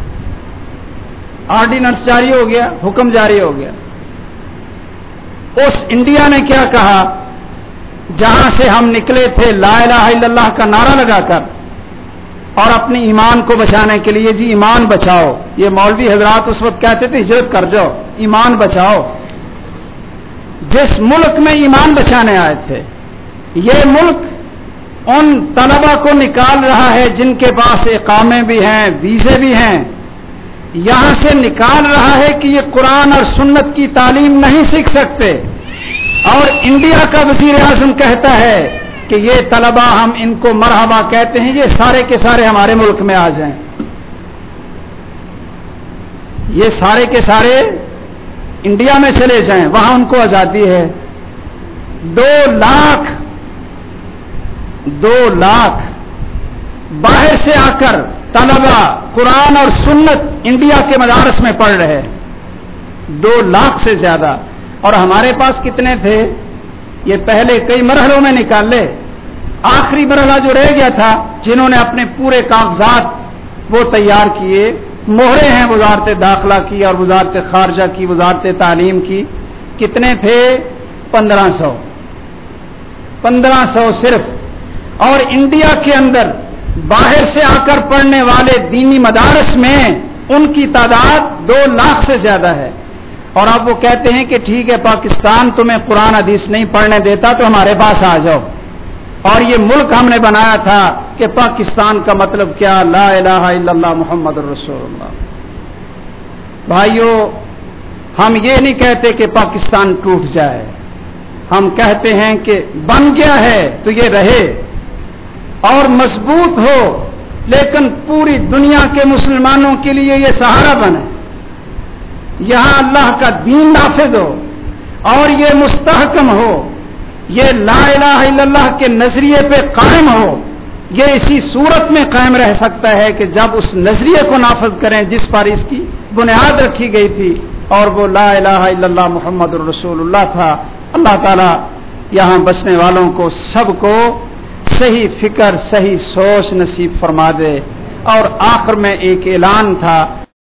آرڈیننس جاری ہو گیا، حکم جاری ہو گیا۔ اس انڈیا نے کیا کہا، جہاں سے ہم نکلے تھے لا الہ الا اللہ کا نعرہ لگا کر اور اپنی ایمان کو بچانے کے لیے، جی ایمان بچاؤ، یہ مولوی حضرات اس وقت کہتے تھے ہجرت کر جاؤ، ایمان بچاؤ۔ جس ملک میں ایمان بچانے آئے تھے، یہ ملک ان طلبہ کو نکال رہا ہے جن کے پاس اقامے بھی ہیں، ویزے بھی ہیں، یہاں سے نکال رہا ہے کہ یہ قرآن اور سنت کی تعلیم نہیں سیکھ سکتے، اور انڈیا کا وزیر اعظم کہتا ہے کہ یہ طلبہ ہم ان کو مرحبا کہتے ہیں، یہ سارے کے سارے ہمارے ملک میں آ جائیں، یہ سارے کے سارے انڈیا میں چلے جائیں، وہاں ان کو آزادی ہے۔ دو لاکھ دو لاکھ باہر سے آ کر طلبہ قرآن اور سنت انڈیا کے مدارس میں پڑھ رہے، دو لاکھ سے زیادہ۔ اور ہمارے پاس کتنے تھے؟ یہ پہلے کئی مرحلوں میں نکال لے، آخری مرحلہ جو رہ گیا تھا، جنہوں نے اپنے پورے کاغذات وہ تیار کیے، مہرے ہیں وزارت داخلہ کی اور وزارت خارجہ کی، وزارت تعلیم کی، کتنے تھے؟ پندرہ سو پندرہ سو صرف۔ اور انڈیا کے اندر باہر سے آ کر پڑھنے والے دینی مدارس میں ان کی تعداد دو لاکھ سے زیادہ ہے۔ اور اب وہ کہتے ہیں کہ ٹھیک ہے پاکستان تمہیں قرآن حدیث نہیں پڑھنے دیتا تو ہمارے پاس آ جاؤ، اور یہ ملک ہم نے بنایا تھا کہ پاکستان کا مطلب کیا؟ لا الہ الا اللہ محمد رسول اللہ۔ بھائیو، ہم یہ نہیں کہتے کہ پاکستان ٹوٹ جائے، ہم کہتے ہیں کہ بن گیا ہے تو یہ رہے اور مضبوط ہو، لیکن پوری دنیا کے مسلمانوں کے لیے یہ سہارا بنے، یہاں اللہ کا دین نافذ ہو اور یہ مستحکم ہو، یہ لا الہ الا اللہ کے نظریے پہ قائم ہو۔ یہ اسی صورت میں قائم رہ سکتا ہے کہ جب اس نظریے کو نافذ کریں جس پر اس کی بنیاد رکھی گئی تھی، اور وہ لا الہ الا اللہ محمد الرسول اللہ تھا۔ اللہ تعالی یہاں بسنے والوں کو سب کو صحیح فکر، صحیح سوچ نصیب فرما دے۔ اور آخر میں ایک اعلان تھا